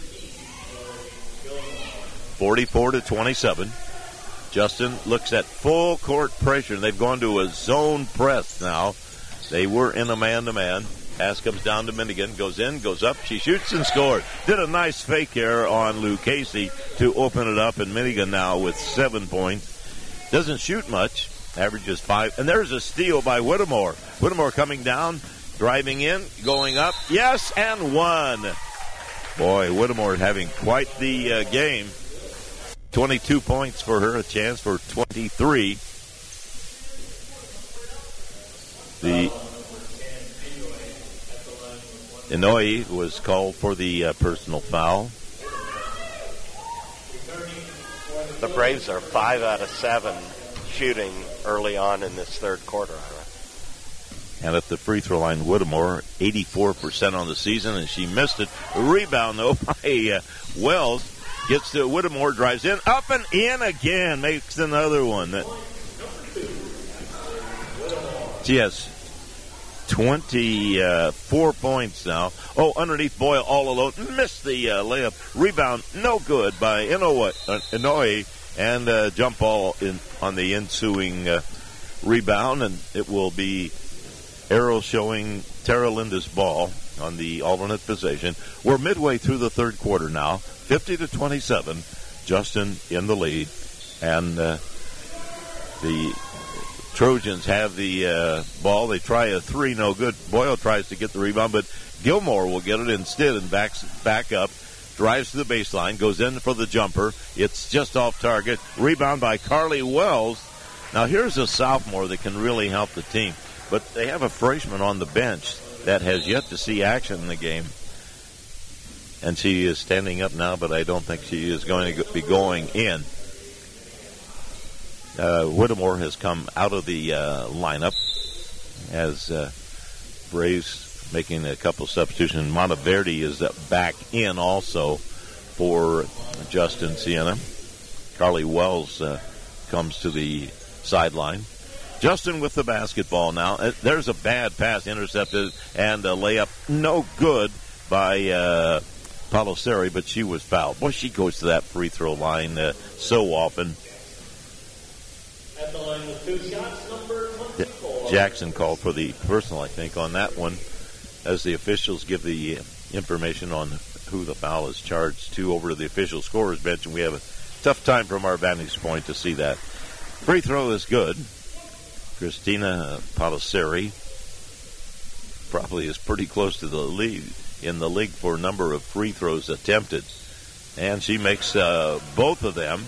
44-27. Justin looks at full court pressure, and they've gone to a zone press now. They were in a man-to-man. Pass comes down to Minigan, goes in, goes up, she shoots and scores. Did a nice fake here on Lucchese to open it up, and Minigan now with 7 points. Doesn't shoot much, averages 5. And there's a steal by Whittemore. Whittemore coming down, driving in, going up, yes, and one. Boy, Whittemore having quite the game. 22 points for her, a chance for 23. The Inouye was called for the personal foul. The Braves are 5 out of 7 shooting early on in this third quarter, Ira. And at the free throw line, Whittemore, 84% on the season, and she missed it. A rebound, though, by Wells. Gets to Whittemore, drives in, up and in again, makes another one. She has 24 points now. Oh, underneath Boyle all alone. Missed the layup. Rebound, no good by Inouye. And jump ball on the ensuing rebound. And it will be arrow showing Tara Linda's ball on the alternate possession. We're midway through the third quarter now. 50-27. Justin in the lead. And the Trojans have the ball. They try a three, no good. Boyle tries to get the rebound, but Gilmore will get it instead and backs back up, drives to the baseline, goes in for the jumper. It's just off target. Rebound by Carly Wells. Now here's a sophomore that can really help the team, but they have a freshman on the bench that has yet to see action in the game. And she is standing up now, but I don't think she is going to be going in. Whittemore has come out of the lineup as Braves making a couple substitutions. Monteverde is back in also for Justin Siena. Carly Wells comes to the sideline. Justin with the basketball now. There's a bad pass intercepted and a layup no good by Palisseri, but she was fouled. Boy, she goes to that free throw line so often. At the line with 2 shots, number 24. Jackson called for the personal, I think, on that one, as the officials give the information on who the foul is charged to over to the official scorer's bench, and we have a tough time from our vantage point to see that. Free throw is good. Christina Palisseri probably is pretty close to the lead in the league for a number of free throws attempted, and she makes both of them.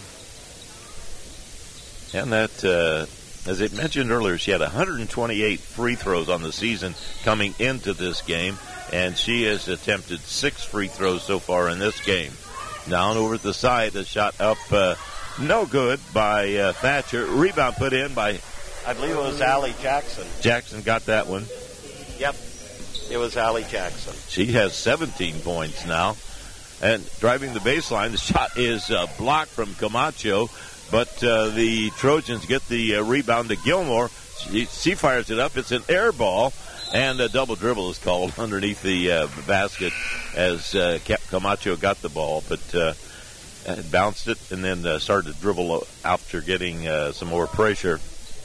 And that, as I mentioned earlier, she had 128 free throws on the season coming into this game, and she has attempted 6 free throws so far in this game. Down over at the side, a shot up, no good by Thatcher. Rebound put in by, I believe it was Allie Jackson. Jackson got that one. Yep, it was Allie Jackson. She has 17 points now. and driving the baseline. The shot is blocked from Camacho, but the Trojans get the rebound to Gilmore. She fires it up. It's an air ball, and a double dribble is called underneath the basket as Camacho got the ball, but bounced it and then started to dribble after getting some more pressure.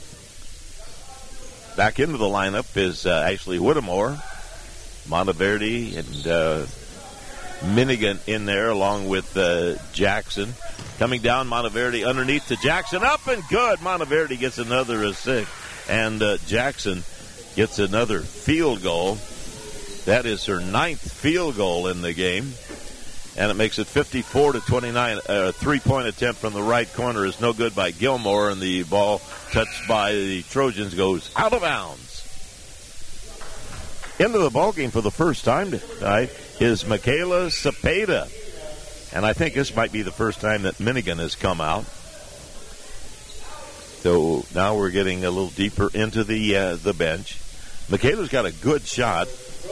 Back into the lineup is Ashley Whittemore, Monteverde, and Minigan in there along with Jackson. Coming down, Monteverde underneath to Jackson. Up and good. Monteverde gets another assist. And Jackson gets another field goal. That is her 9th field goal in the game. And it makes it 54-29. A three-point attempt from the right corner is no good by Gilmore, and the ball touched by the Trojans goes out of bounds. Into the ballgame for the first time tonight is Michaela Cepeda. And I think this might be the first time that Minigan has come out. So now we're getting a little deeper into the bench. Michaela's got a good shot.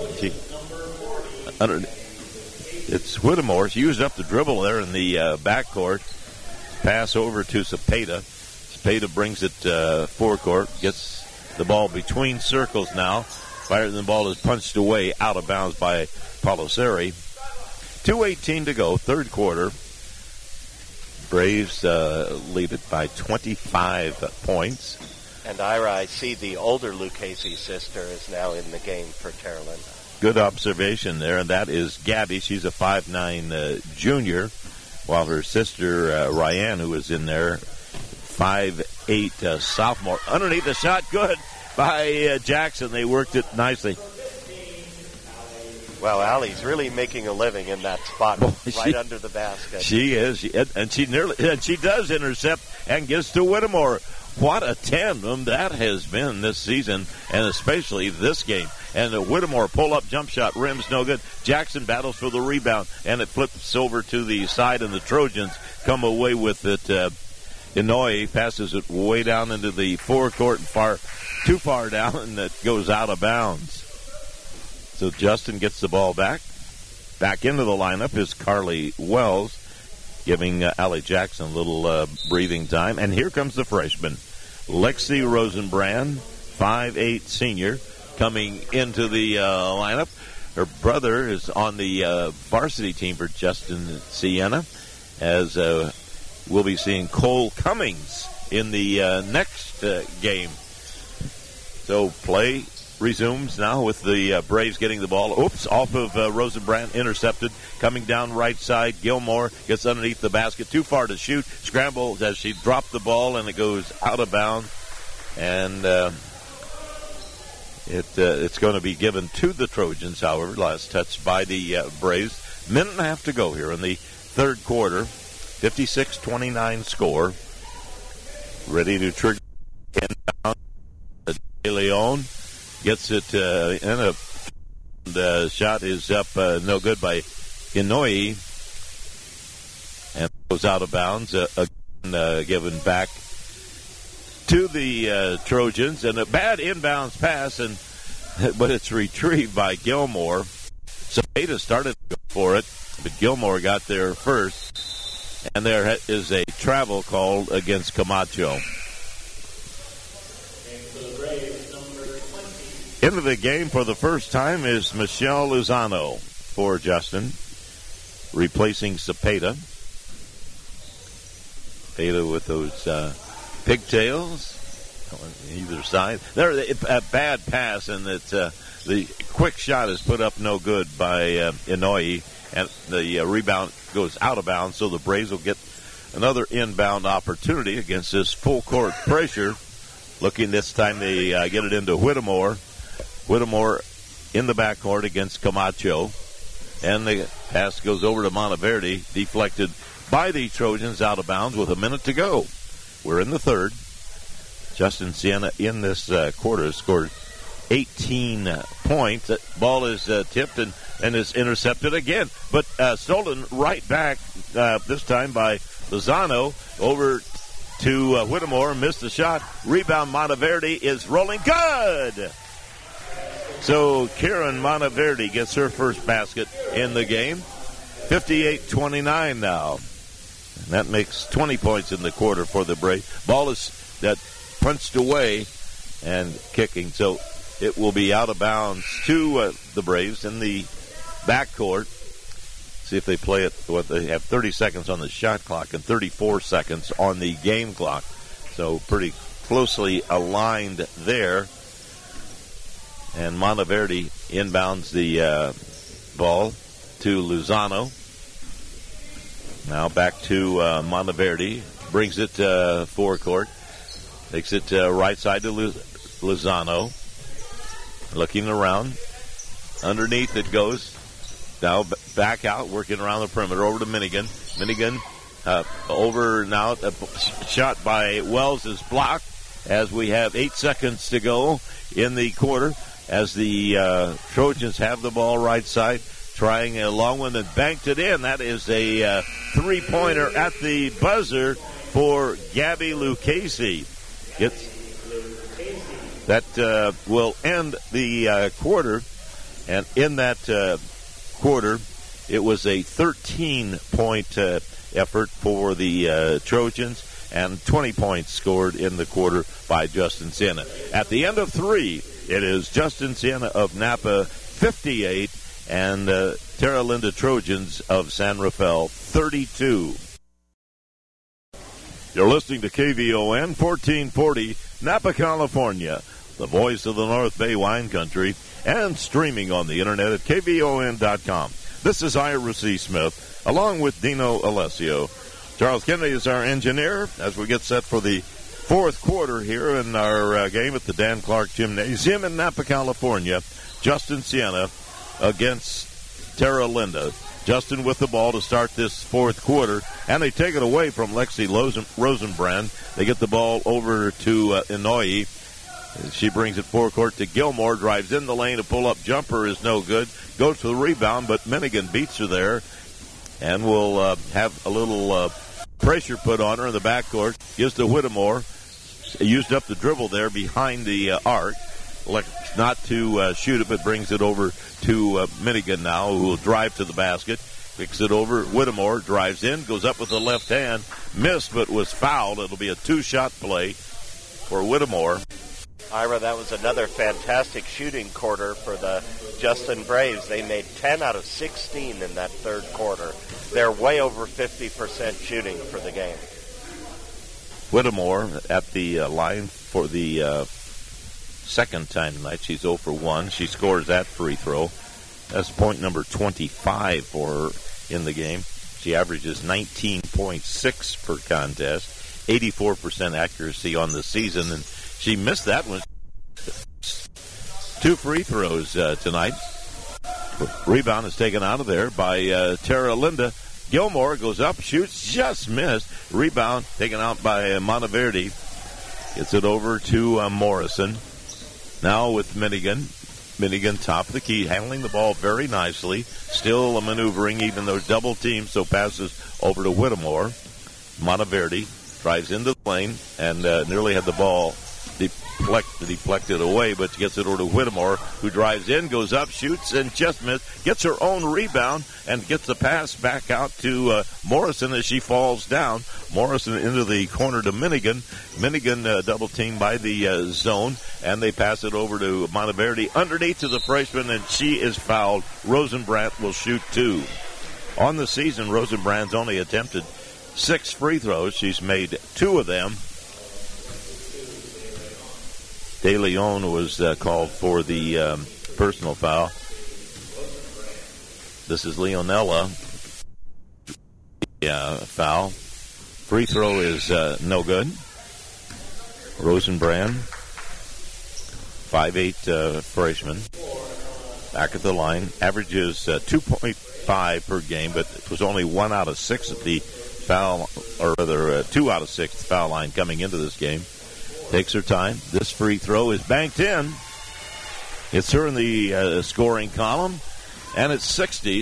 It's Whittemore. She used up the dribble there in the backcourt. Pass over to Cepeda. Cepeda brings it forecourt. Gets the ball between circles now. Fires, and the ball is punched away out of bounds by Polisari. 2:18 to go, third quarter. Braves lead it by 25 points. And Ira, I see the older Lucchese sister is now in the game for Terralinda. Good observation there, and that is Gabby. She's a 5'9" junior, while her sister, Ryan, who is in there, 5'8" sophomore. Underneath the shot, good by Jackson. They worked it nicely. Well, Allie's really making a living in that spot, right under the basket. She is, and she does intercept and gets to Whittemore. What a tandem that has been this season, and especially this game. And the Whittemore pull-up jump shot, rims no good. Jackson battles for the rebound, and it flips over to the side, and the Trojans come away with it. Inouye passes it way down into the forecourt and too far down, and it goes out of bounds. So Justin gets the ball back. Back into the lineup is Carly Wells, giving Allie Jackson a little breathing time. And here comes the freshman, Lexi Rosenbrand, 5'8" senior, coming into the lineup. Her brother is on the varsity team for Justin Siena, as we'll be seeing Cole Cummings in the next game. So play resumes now with the Braves getting the ball. Oops, off of Rosenbrand, intercepted. Coming down right side, Gilmore gets underneath the basket. Too far to shoot. Scrambles as she dropped the ball, and it goes out of bounds. And it's going to be given to the Trojans, however. Last touch by the Braves. Minute and a half to go here in the third quarter. 56-29 score. Ready to trigger inbound. De Leon gets it in the shot is up, no good by Inouye, and goes out of bounds. Again, given back to the Trojans, and a bad inbounds pass, but it's retrieved by Gilmore. Cepeda started to go for it, but Gilmore got there first, and there is a travel called against Camacho. Into the game for the first time is Michelle Lozano for Justin, replacing Cepeda. Cepeda with those pigtails on either side. There, a bad pass, and the quick shot is put up no good by Inouye, and the rebound goes out of bounds, so the Braves will get another inbound opportunity against this full court pressure. Looking this time, they get it into Whittemore. Whittemore in the backcourt against Camacho. And the pass goes over to Monteverde, deflected by the Trojans out of bounds with a minute to go. We're in the third. Justin Siena in this quarter has scored 18 points. That ball is tipped and is intercepted again. But stolen right back, this time by Lozano, over to Whittemore. Missed the shot. Rebound, Monteverde is rolling. Good! So Karen Monteverde gets her first basket in the game. 58-29 now. And that makes 20 points in the quarter for the Braves. Ball is that punched away and kicking. So it will be out of bounds to the Braves in the backcourt. See if they play it. They have 30 seconds on the shot clock and 34 seconds on the game clock. So pretty closely aligned there. And Monteverde inbounds the ball to Lozano. Now back to Monteverde. Brings it forecourt. Takes it right side to Lozano. Looking around. Underneath it goes. Now back out, working around the perimeter. Over to Minigan. Minigan over now. A shot by Wells is blocked as we have 8 seconds to go in the quarter. As the Trojans have the ball right side. Trying a long one and banked it in. That is a three-pointer at the buzzer for Gabby Lucchese. That will end the quarter. And in that quarter, it was a 13-point effort for the Trojans and 20 points scored in the quarter by Justin Siena. At the end of 3, it is Justin Siena of Napa 58 and Terra Linda Trojans of San Rafael 32. You're listening to KVON 1440 Napa, California, the voice of the North Bay wine country, and streaming on the internet at kvon.com. This is Ira C. Smith, along with Dino Alessio. Charles Kennedy is our engineer as we get set for the fourth quarter here in our game at the Dan Clark Gymnasium in Napa, California. Justin Siena against Terra Linda. Justin with the ball to start this fourth quarter, and they take it away from Lexi Rosenbrand. They get the ball over to Inouye. She brings it forecourt to Gilmore, drives in the lane. A pull-up jumper is no good. Goes for the rebound, but Minigan beats her there, and will have a little pressure put on her in the backcourt. Gives to Whittemore. Used up the dribble there behind the arc. Not to shoot it, but brings it over to Minigan now, who will drive to the basket. Kicks it over. Whittemore drives in, goes up with the left hand. Missed, but was fouled. It'll be a two-shot play for Whittemore. Ira, that was another fantastic shooting quarter for the Justin Braves. They made 10 out of 16 in that third quarter. They're way over 50% shooting for the game. Whittemore at the line for the second time tonight. She's 0 for 1. She scores that free throw. That's point number 25 for her in the game. She averages 19.6 per contest, 84% accuracy on the season, and she missed that one. 2 free throws tonight. Rebound is taken out of there by Terra Linda. Gilmore goes up, shoots, just missed. Rebound taken out by Monteverde. Gets it over to Morrison. Now with Minigan. Minigan top of the key, handling the ball very nicely. Still maneuvering, even though double team, so passes over to Whittemore. Monteverde drives into the lane and nearly had the ball deflected away, but gets it over to Whittemore, who drives in, goes up, shoots, and just missed. Gets her own rebound and gets the pass back out to Morrison as she falls down. Morrison into the corner to Minigan. Minigan double teamed by the zone, and they pass it over to Monteverde underneath to the freshman, and she is fouled. Rosenbrandt will shoot 2. On the season, Rosenbrandt's only attempted 6 free throws. She's made 2 of them. De Leon was called for the personal foul. This is Leonella. Foul. Free throw is no good. Rosenbrand, 5'8" freshman, back at the line. Averages 2.5 per game, but it was only 1 out of 6 at the foul, or rather 2 out of 6 foul line coming into this game. Takes her time. This free throw is banked in. It's her in the scoring column, and it's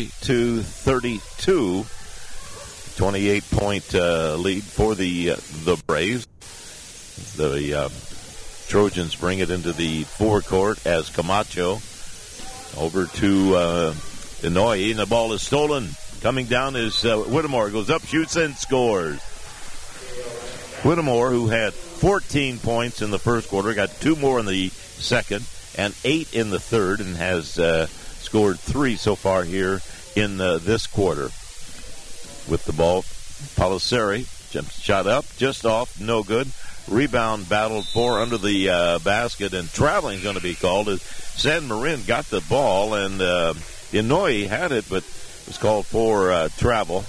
60-32. 28-point lead for the Braves. The Trojans bring it into the forecourt as Camacho over to Inouye, and the ball is stolen Coming down is Whittemore. Goes up, shoots, and scores. Whittemore, who had 14 points in the first quarter, got 2 more in the second and 8 in the third, and has scored 3 so far here in this quarter. With the ball, Palisseri jumps shot up, just off, no good. Rebound battled for under the basket, and traveling is going to be called as San Marin got the ball, and Inouye had it, but was called for travel.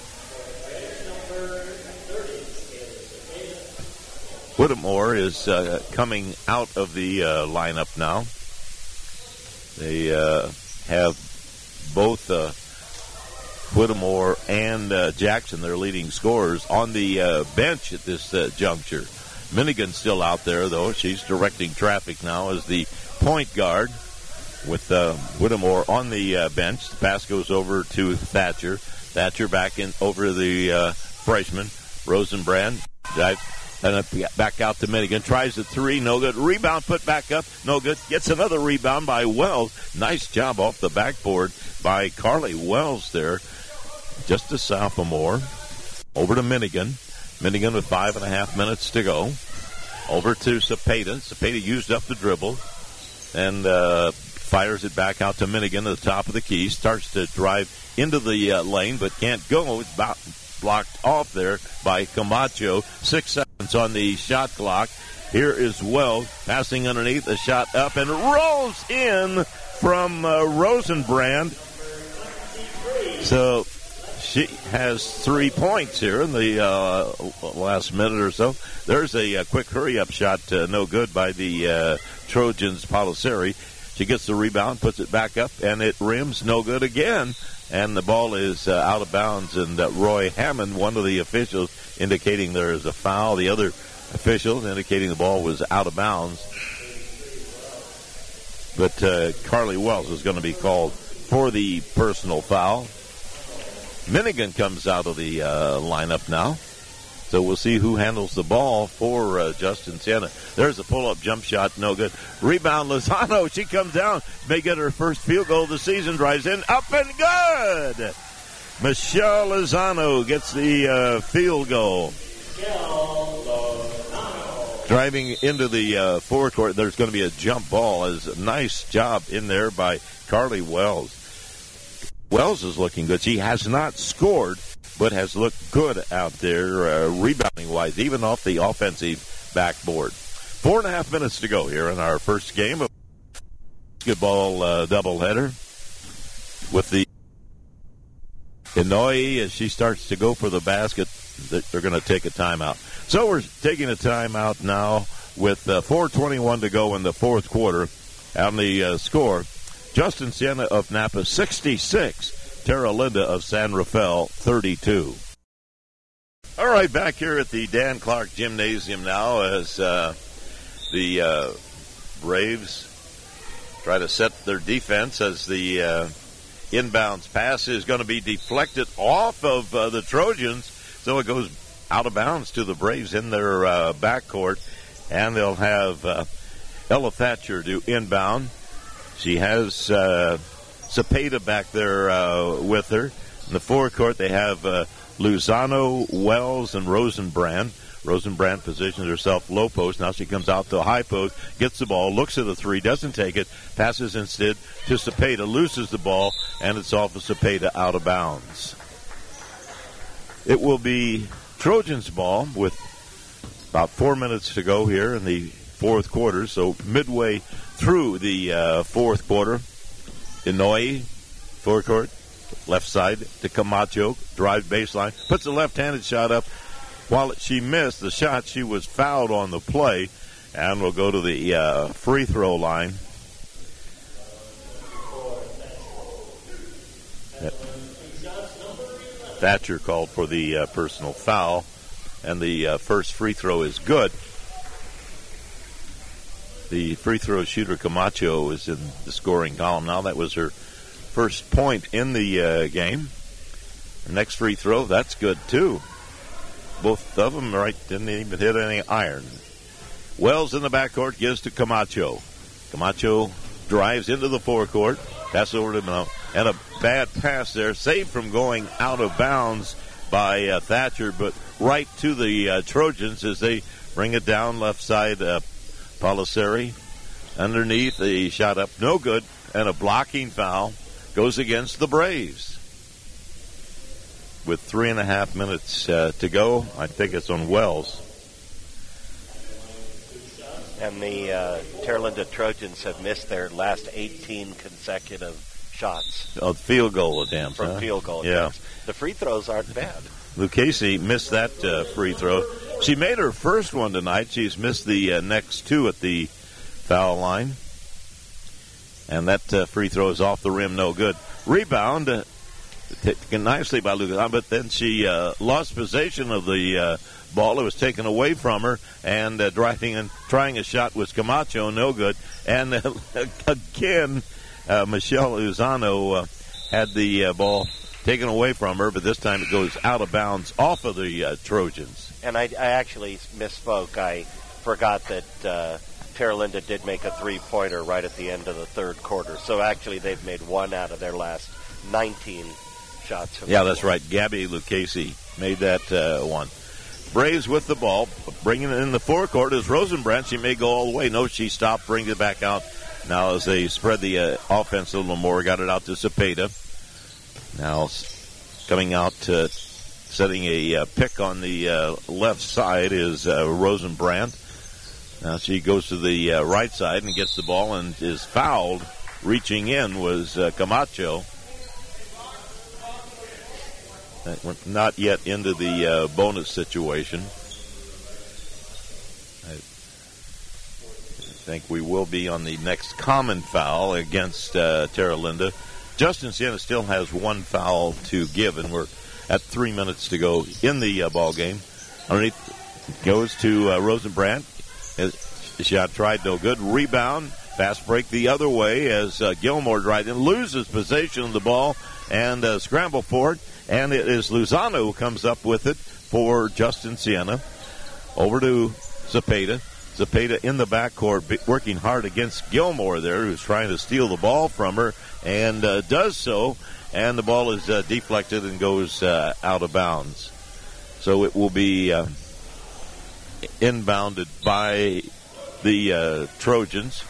Whittemore is coming out of the lineup now. They have both Whittemore and Jackson, their leading scorers, on the bench at this juncture. Minigan's still out there, though. She's directing traffic now as the point guard with Whittemore on the bench. The pass goes over to Thatcher. Thatcher back in over the freshman, Rosenbrand. And back out to Minigan. Tries the 3, no good. Rebound put back up, no good. Gets another rebound by Wells. Nice job off the backboard by Carly Wells there. Just a sophomore. Over to Minigan. Minigan with 5.5 minutes to go. Over to Cepeda. Cepeda used up the dribble and fires it back out to Minigan at the top of the key. Starts to drive into the lane, but can't go. It's about blocked off there by Camacho. 6 seconds on the shot clock. Here is Wells passing underneath, a shot up, and rolls in from Rosenbrand. So she has 3 points here in the last minute or so. There's a quick hurry-up shot, no good by the Trojans' Palisseri. She gets the rebound, puts it back up, and it rims, no good again. And the ball is out of bounds, and Roy Hammond, one of the officials, indicating there is a foul. The other officials indicating the ball was out of bounds. But Carly Wells is going to be called for the personal foul. Minigan comes out of the lineup now. So we'll see who handles the ball for Justin Siena. There's a pull-up jump shot, no good. Rebound, Lozano. She comes down, may get her first field goal of the season. Drives in, up and good. Michelle Lozano gets the field goal. Driving into the forecourt, there's going to be a jump ball. As a nice job in there by Carly Wells. Wells is looking good. She has not scored, but has looked good out there rebounding-wise, even off the offensive backboard. 4.5 minutes to go here in our first game of basketball doubleheader with the Inouye. As she starts to go for the basket, they're going to take a timeout. So we're taking a timeout now with 4:21 to go in the fourth quarter. On the score, Justin Siena of Napa 66, Terra Linda of San Rafael 32. All right, back here at the Dan Clark Gymnasium now as the Braves try to set their defense as the inbounds pass is going to be deflected off of the Trojans, so it goes out of bounds to the Braves in their backcourt, and they'll have Ella Thatcher do inbound. She has Cepeda back there with her. In the forecourt, they have Lozano, Wells, and Rosenbrand. Rosenbrand positions herself low post. Now she comes out to a high post, gets the ball, looks at the 3, doesn't take it, passes instead to Cepeda, loses the ball, and it's off of Cepeda out of bounds. It will be Trojans ball with about 4 minutes to go here in the fourth quarter, so midway through the fourth quarter. Inouye, forecourt, left side to Camacho, drive baseline, puts a left-handed shot up. While she missed the shot, she was fouled on the play, and will go to the free throw line. Thatcher called for the personal foul, and the first free throw is good. The free throw shooter Camacho is in the scoring column now. That was her first point in the game. The next free throw, that's good too. Both of them didn't even hit any iron. Wells in the backcourt gives to Camacho. Camacho drives into the forecourt. Pass over to and a bad pass there, saved from going out of bounds by Thatcher, but right to the Trojans as they bring it down left side. Polisari underneath, the shot up, no good, and a blocking foul goes against the Braves. With 3.5 minutes to go, I think it's on Wells. And the Terralinda Trojans have missed their last 18 consecutive shots. Oh, field goal attempts. From field goal attempts. The free throws aren't bad. Lucchese missed that free throw. She made her first one tonight. She's missed the next two at the foul line. And that free throw is off the rim, no good. Rebound taken nicely by Lucas, but then she lost possession of the ball. It was taken away from her, and driving and trying a shot was Camacho, no good. And again, Michelle Luzano had the ball taken away from her, but this time it goes out of bounds off of the Trojans. And I actually misspoke. I forgot that Terralinda did make a three-pointer right at the end of the third quarter. So actually they've made one out of their last 19 shots. Yeah, that's right. Gabby Lucchese made that one. Braves with the ball, bringing it in the forecourt is Rosenbrandt. She may go all the way. No, she stopped, brings it back out. Now as they spread the offense a little more, got it out to Cepeda. Now coming out to setting a pick on the left side is Rosenbrandt. Now she goes to the right side and gets the ball and is fouled. Reaching in was Camacho. We're not yet into the bonus situation. I think we will be on the next common foul against Terralinda. Justin Siena still has one foul to give, and we're at 3 minutes to go in the ball game. Underneath goes to Rosenbrandt. His shot tried, no good. Rebound, fast break the other way as Gilmore drives in, loses possession of the ball, and scramble for it. And it is Luzano who comes up with it for Justin Siena. Over to Cepeda. Cepeda in the backcourt, working hard against Gilmore there, who's trying to steal the ball from her, and does so. And the ball is deflected and goes out of bounds. So it will be inbounded by the Trojans,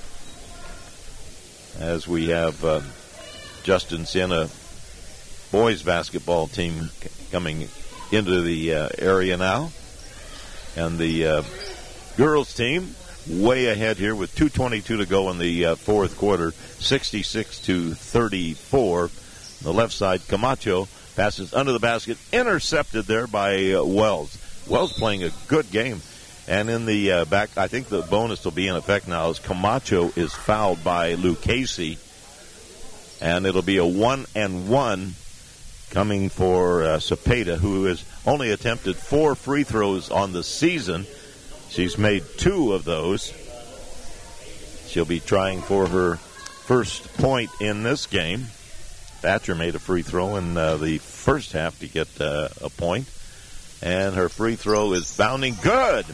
as we have Justin Siena boys basketball team coming into the area now. And the girls team way ahead here with 2:22 to go in the fourth quarter, 66-34. The left side, Camacho passes under the basket, intercepted there by Wells. Wells playing a good game. And in the back, I think the bonus will be in effect now as Camacho is fouled by Lucchese. And it'll be a 1-and-1 coming for Cepeda, who has only attempted 4 free throws on the season. She's made 2 of those. She'll be trying for her first point in this game. Thatcher made a free throw in the first half to get a point. And her free throw is bounding good.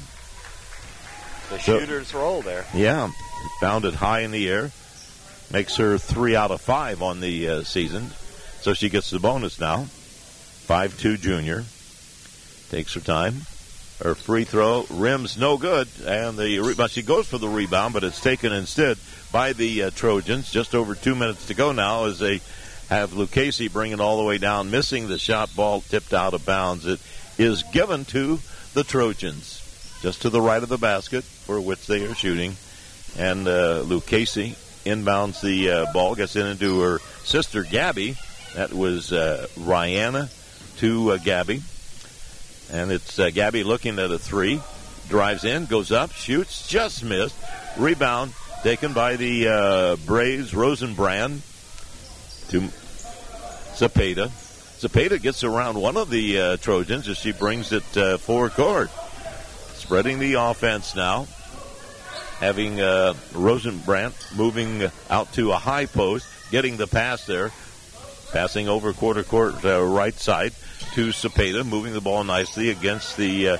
The shooter's roll there. Yeah, bounded high in the air. Makes her 3 out of 5 on the season. So she gets the bonus now. 5'2" junior. Takes her time. Her free throw, rims no good. And she goes for the rebound, but it's taken instead by the Trojans. Just over 2 minutes to go now as they have Lucchese bring it all the way down, missing the shot, ball tipped out of bounds. It is given to the Trojans, just to the right of the basket for which they are shooting. And Lucchese inbounds the ball, gets in into her sister Gabby. That was Rihanna to Gabby. And it's Gabby looking at a 3. Drives in, goes up, shoots, just missed. Rebound taken by the Braves, Rosenbrandt to Cepeda. Cepeda gets around one of the Trojans as she brings it forecourt. Spreading the offense now. Having Rosenbrandt moving out to a high post, getting the pass there. Passing over quarter court right side to Cepeda, moving the ball nicely against the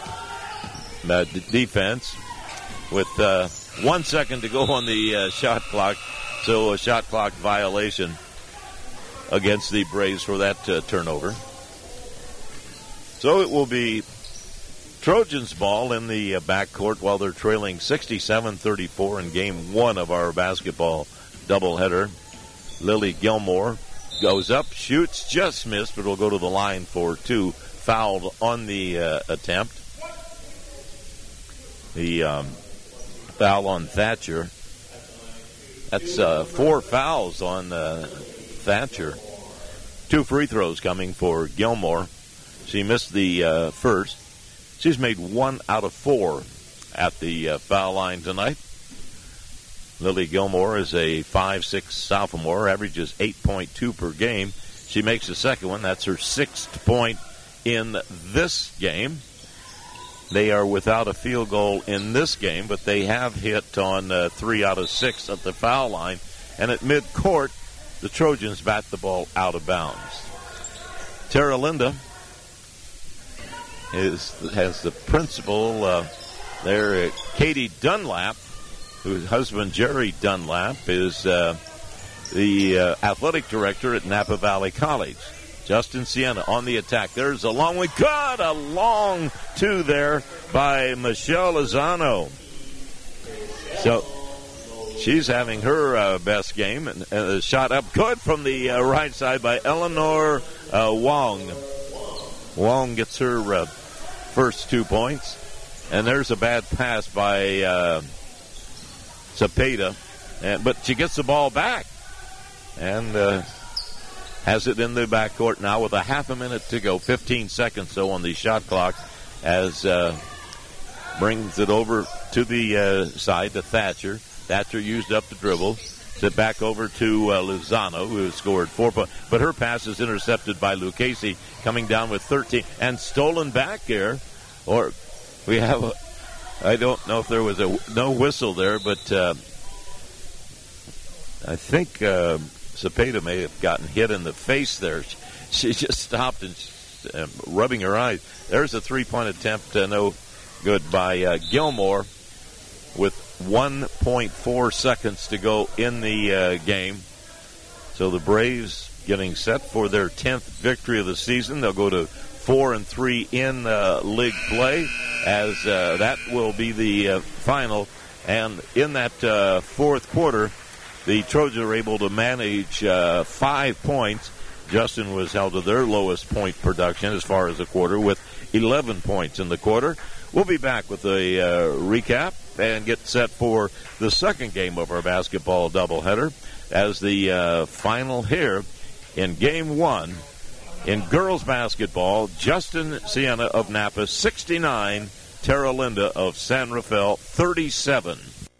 defense with 1 second to go on the shot clock. So a shot clock violation. against the Braves for that turnover. So it will be Trojans ball in the backcourt while they're trailing 67-34 in game 1 of our basketball doubleheader. Lily Gilmore goes up, shoots, just missed, but will go to the line for 2. Fouled on the attempt. The foul on Thatcher. That's 4 fouls on Thatcher. 2 free throws coming for Gilmore. She missed the first. She's made 1 out of 4 at the foul line tonight. Lily Gilmore is a 5'6" sophomore, averages 8.2 per game. She makes the second one. That's her 6th point in this game. They are without a field goal in this game, but they have hit on 3 out of 6 at the foul line. And at midcourt, the Trojans bat the ball out of bounds. Tara Linda has the principal there, Katie Dunlap, whose husband Jerry Dunlap is the athletic director at Napa Valley College. Justin Sienna on the attack. There's a long one. Got a long 2 there by Michelle Lozano. So she's having her best game. And a shot up good from the right side by Eleanor Wong. Wong gets her first 2 points. And there's a bad pass by Cepeda. But she gets the ball back. And has it in the backcourt now with a half a minute to go. 15 seconds, so, on the shot clock, as brings it over to the side to Thatcher. Thatcher used up the dribble. It back over to Lozano, who has scored 4 points. But her pass is intercepted by Lucchese, coming down with 13. And stolen back here. Or we have I don't know if there was no whistle there, but I think Cepeda may have gotten hit in the face there. She just stopped and rubbing her eyes. There's a 3-point attempt, no good by Gilmore with 1.4 seconds to go in the game. So the Braves getting set for their 10th victory of the season. They'll go to 4-3 in league play, as that will be the final. And in that fourth quarter, the Trojans are able to manage 5 points. Justin was held to their lowest point production as far as the quarter with 11 points in the quarter. We'll be back with a recap and get set for the second game of our basketball doubleheader as the final here in Game 1 in girls basketball. Justin Sienna of Napa 69, Tara Linda of San Rafael 37.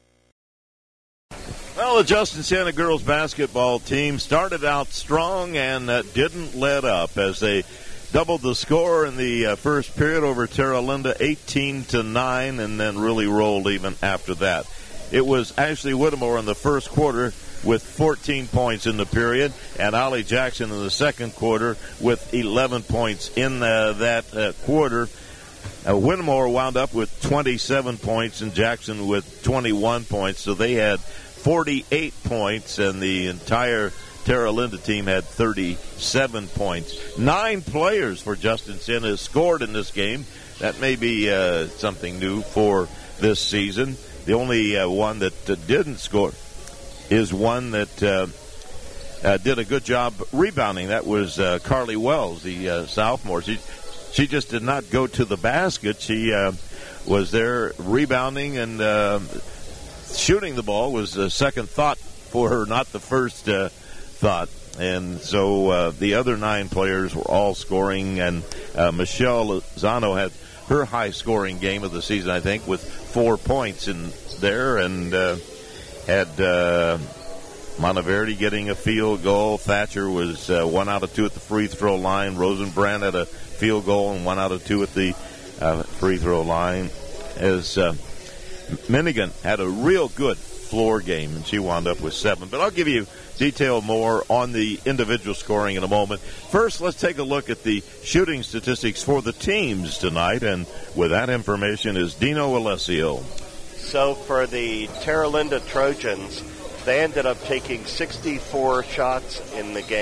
Well, the Justin Sienna girls basketball team started out strong and didn't let up as they doubled the score in the first period over Tara Linda, 18-9, and then really rolled even after that. It was Ashley Whittemore in the first quarter with 14 points in the period, and Ollie Jackson in the second quarter with 11 points in that quarter. Whittemore wound up with 27 points and Jackson with 21 points, so they had 48 points, and the entire Tara Linda team had 37 points. 9 players for Justin Sienna scored in this game. That may be something new for this season. The only one that didn't score is one that did a good job rebounding. That was Carly Wells, the sophomore. She just did not go to the basket. She was there rebounding and shooting the ball was a second thought for her, not the first thought. And so the other 9 players were all scoring, and Michelle Lozano had her high-scoring game of the season, I think, with 4 points in there, and had Monteverde getting a field goal. Thatcher was 1 out of 2 at the free throw line. Rosenbrand had a field goal and 1 out of 2 at the free throw line. As Minigan had a real good floor game, and she wound up with 7. But I'll give you detail more on the individual scoring in a moment. First, let's take a look at the shooting statistics for the teams tonight, and with that information is Dino Alessio. So for the Tara Linda Trojans, they ended up taking 64 shots in the game,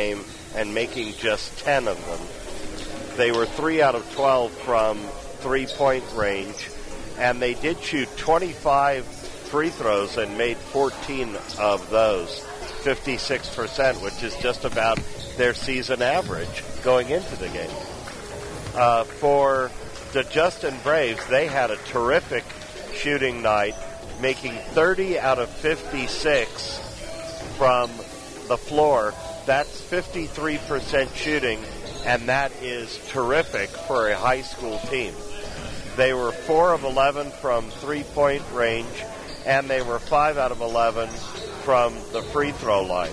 and making just 10 of them. They were 3 out of 12 from three-point range, and they did shoot 25 free throws and made 14 of those, 56%, which is just about their season average going into the game. For the Justin Braves, they had a terrific shooting night, making 30 out of 56 from the floor. That's 53% shooting, and that is terrific for a high school team. They were 4 of 11 from three-point range, and they were 5 out of 11 from the free throw line.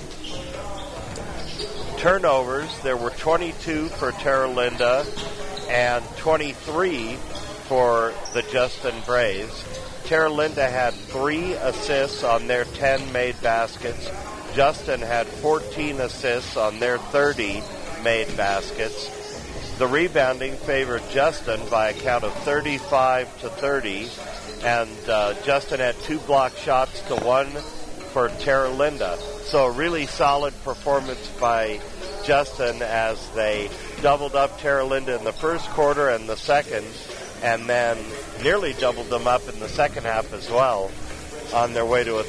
Turnovers, there were 22 for Terra Linda and 23 for the Justin Braves. Terra Linda had 3 assists on their 10 made baskets. Justin had 14 assists on their 30 made baskets. The rebounding favored Justin by a count of 35-30, and Justin had 2 block shots to 1 for Terra Linda. So a really solid performance by Justin as they doubled up Terra Linda in the first quarter and the second, and then nearly doubled them up in the second half as well, on their way to a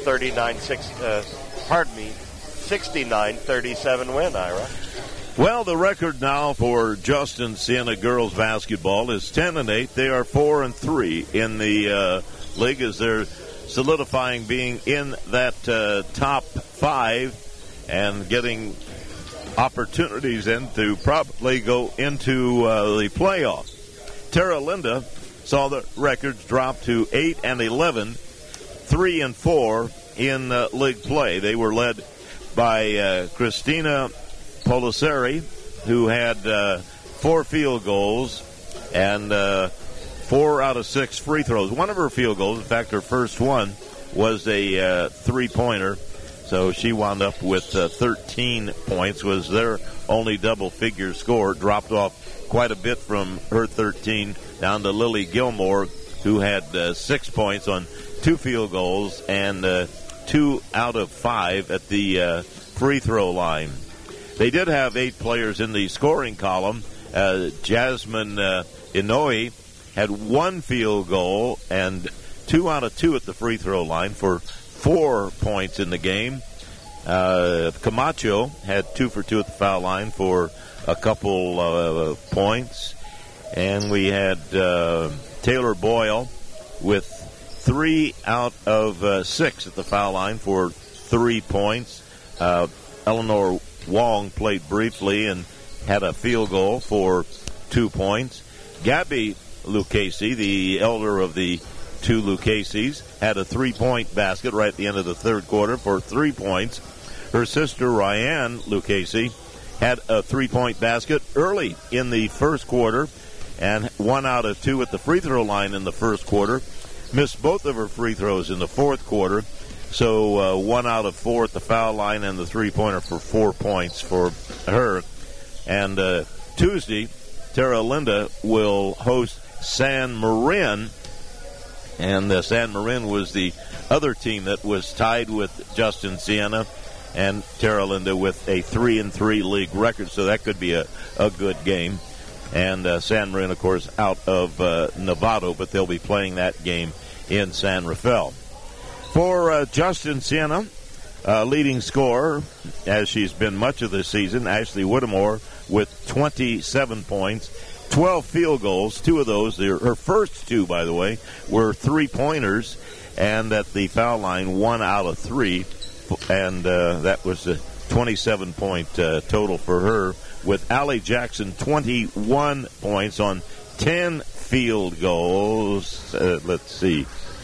69-37 win, Ira. Well, the record now for Justin Siena girls basketball is 10-8. They are 4-3 in the league as they're solidifying being in that top 5 and getting opportunities in to probably go into the playoffs. Terra Linda saw the records drop to 8-11, 3-4 in league play. They were led by Christina Polisari, who had 4 field goals and 4 out of 6 free throws. One of her field goals, in fact, her first one, was a three-pointer. So she wound up with 13 points, was their only double-figure score. Dropped off quite a bit from her 13 down to Lily Gilmore, who had 6 points on 2 field goals and 2 out of 5 at the free throw line. They did have 8 players in the scoring column. Jasmine Inouye had 1 field goal and 2 out of 2 at the free throw line for 4 points in the game. Camacho had 2 for 2 at the foul line for a couple points. And we had Taylor Boyle with 3 out of 6 at the foul line for 3 points. Eleanor Wong played briefly and had a field goal for 2 points. Gabby Lucchese, the elder of the 2 Luccheses, had a 3-point basket right at the end of the third quarter for 3 points. Her sister, Ryan Lucchese, had a 3-point basket early in the first quarter and 1 out of 2 at the free throw line in the first quarter. Missed both of her free throws in the fourth quarter, so 1 out of 4 at the foul line and the three-pointer for 4 points for her. And Tuesday, Terra Linda will host San Marin, and San Marin was the other team that was tied with Justin Siena and Terra Linda with a 3-3 league record, so that could be a good game. And San Marin, of course, out of Novato, but they'll be playing that game in San Rafael. For Justin Siena, leading scorer, as she's been much of this season, Ashley Whittemore with 27 points, 12 field goals. 2 of those, her first 2, by the way, were three-pointers, and at the foul line, 1 out of 3. And that was a 27-point total for her, with Allie Jackson 21 points on 10 field goals. Let's see.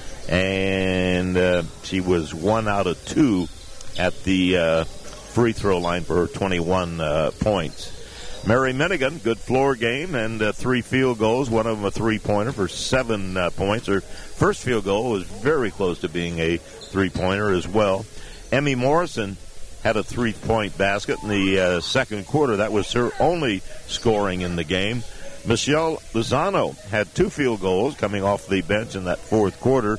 And she was 1 out of 2 at the free throw line for her 21 points. Mary Minigan, good floor game and 3 field goals, one of them a three-pointer for 7 points. Her first field goal was very close to being a three-pointer as well. Emmy Morrison had a 3-point basket in the second quarter. That was her only scoring in the game. Michelle Lozano had 2 field goals coming off the bench in that fourth quarter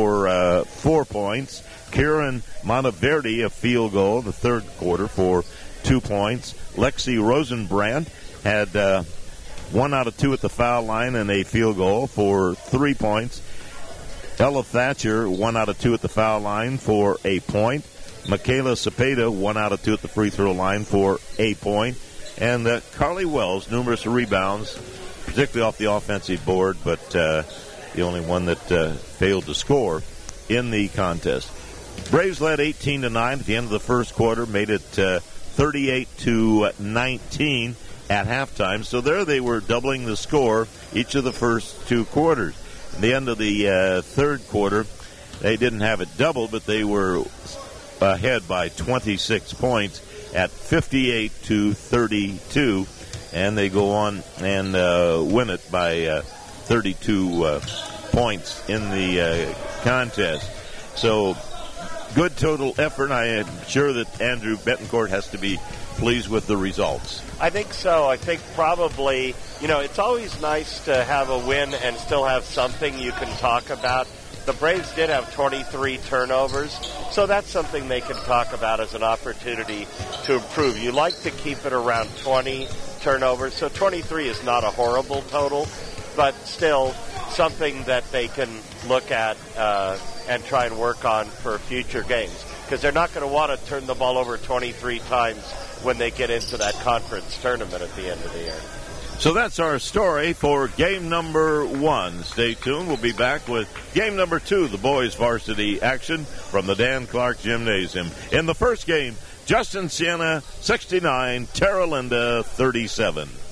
for 4 points. Kieran Monteverde, a field goal in the third quarter for 2 points. Lexi Rosenbrandt had 1 out of 2 at the foul line and a field goal for 3 points. Ella Thatcher, 1 out of 2 at the foul line for a point. Michaela Cepeda, 1 out of 2 at the free throw line for a point. And Carly Wells, numerous rebounds, particularly off the offensive board, but the only one that failed to score in the contest. Braves led 18-9 at the end of the first quarter, made it 38-19 at halftime. So there they were doubling the score each of the first 2 quarters. At the end of the third quarter, they didn't have it doubled, but they were ahead by 26 points at 58-32, and they go on and win it by 32 points in the contest. So good total effort. I am sure that Andrew Betancourt has to be pleased with the results. I think so. I think probably, it's always nice to have a win and still have something you can talk about. The Braves did have 23 turnovers, so that's something they can talk about as an opportunity to improve. You like to keep it around 20 turnovers, so 23 is not a horrible total, but still something that they can look at and try and work on for future games, because they're not going to want to turn the ball over 23 times when they get into that conference tournament at the end of the year. So that's our story for game number 1. Stay tuned. We'll be back with game number 2, the boys varsity action from the Dan Clark Gymnasium. In the first game, Justin Siena 69, Terra Linda 37.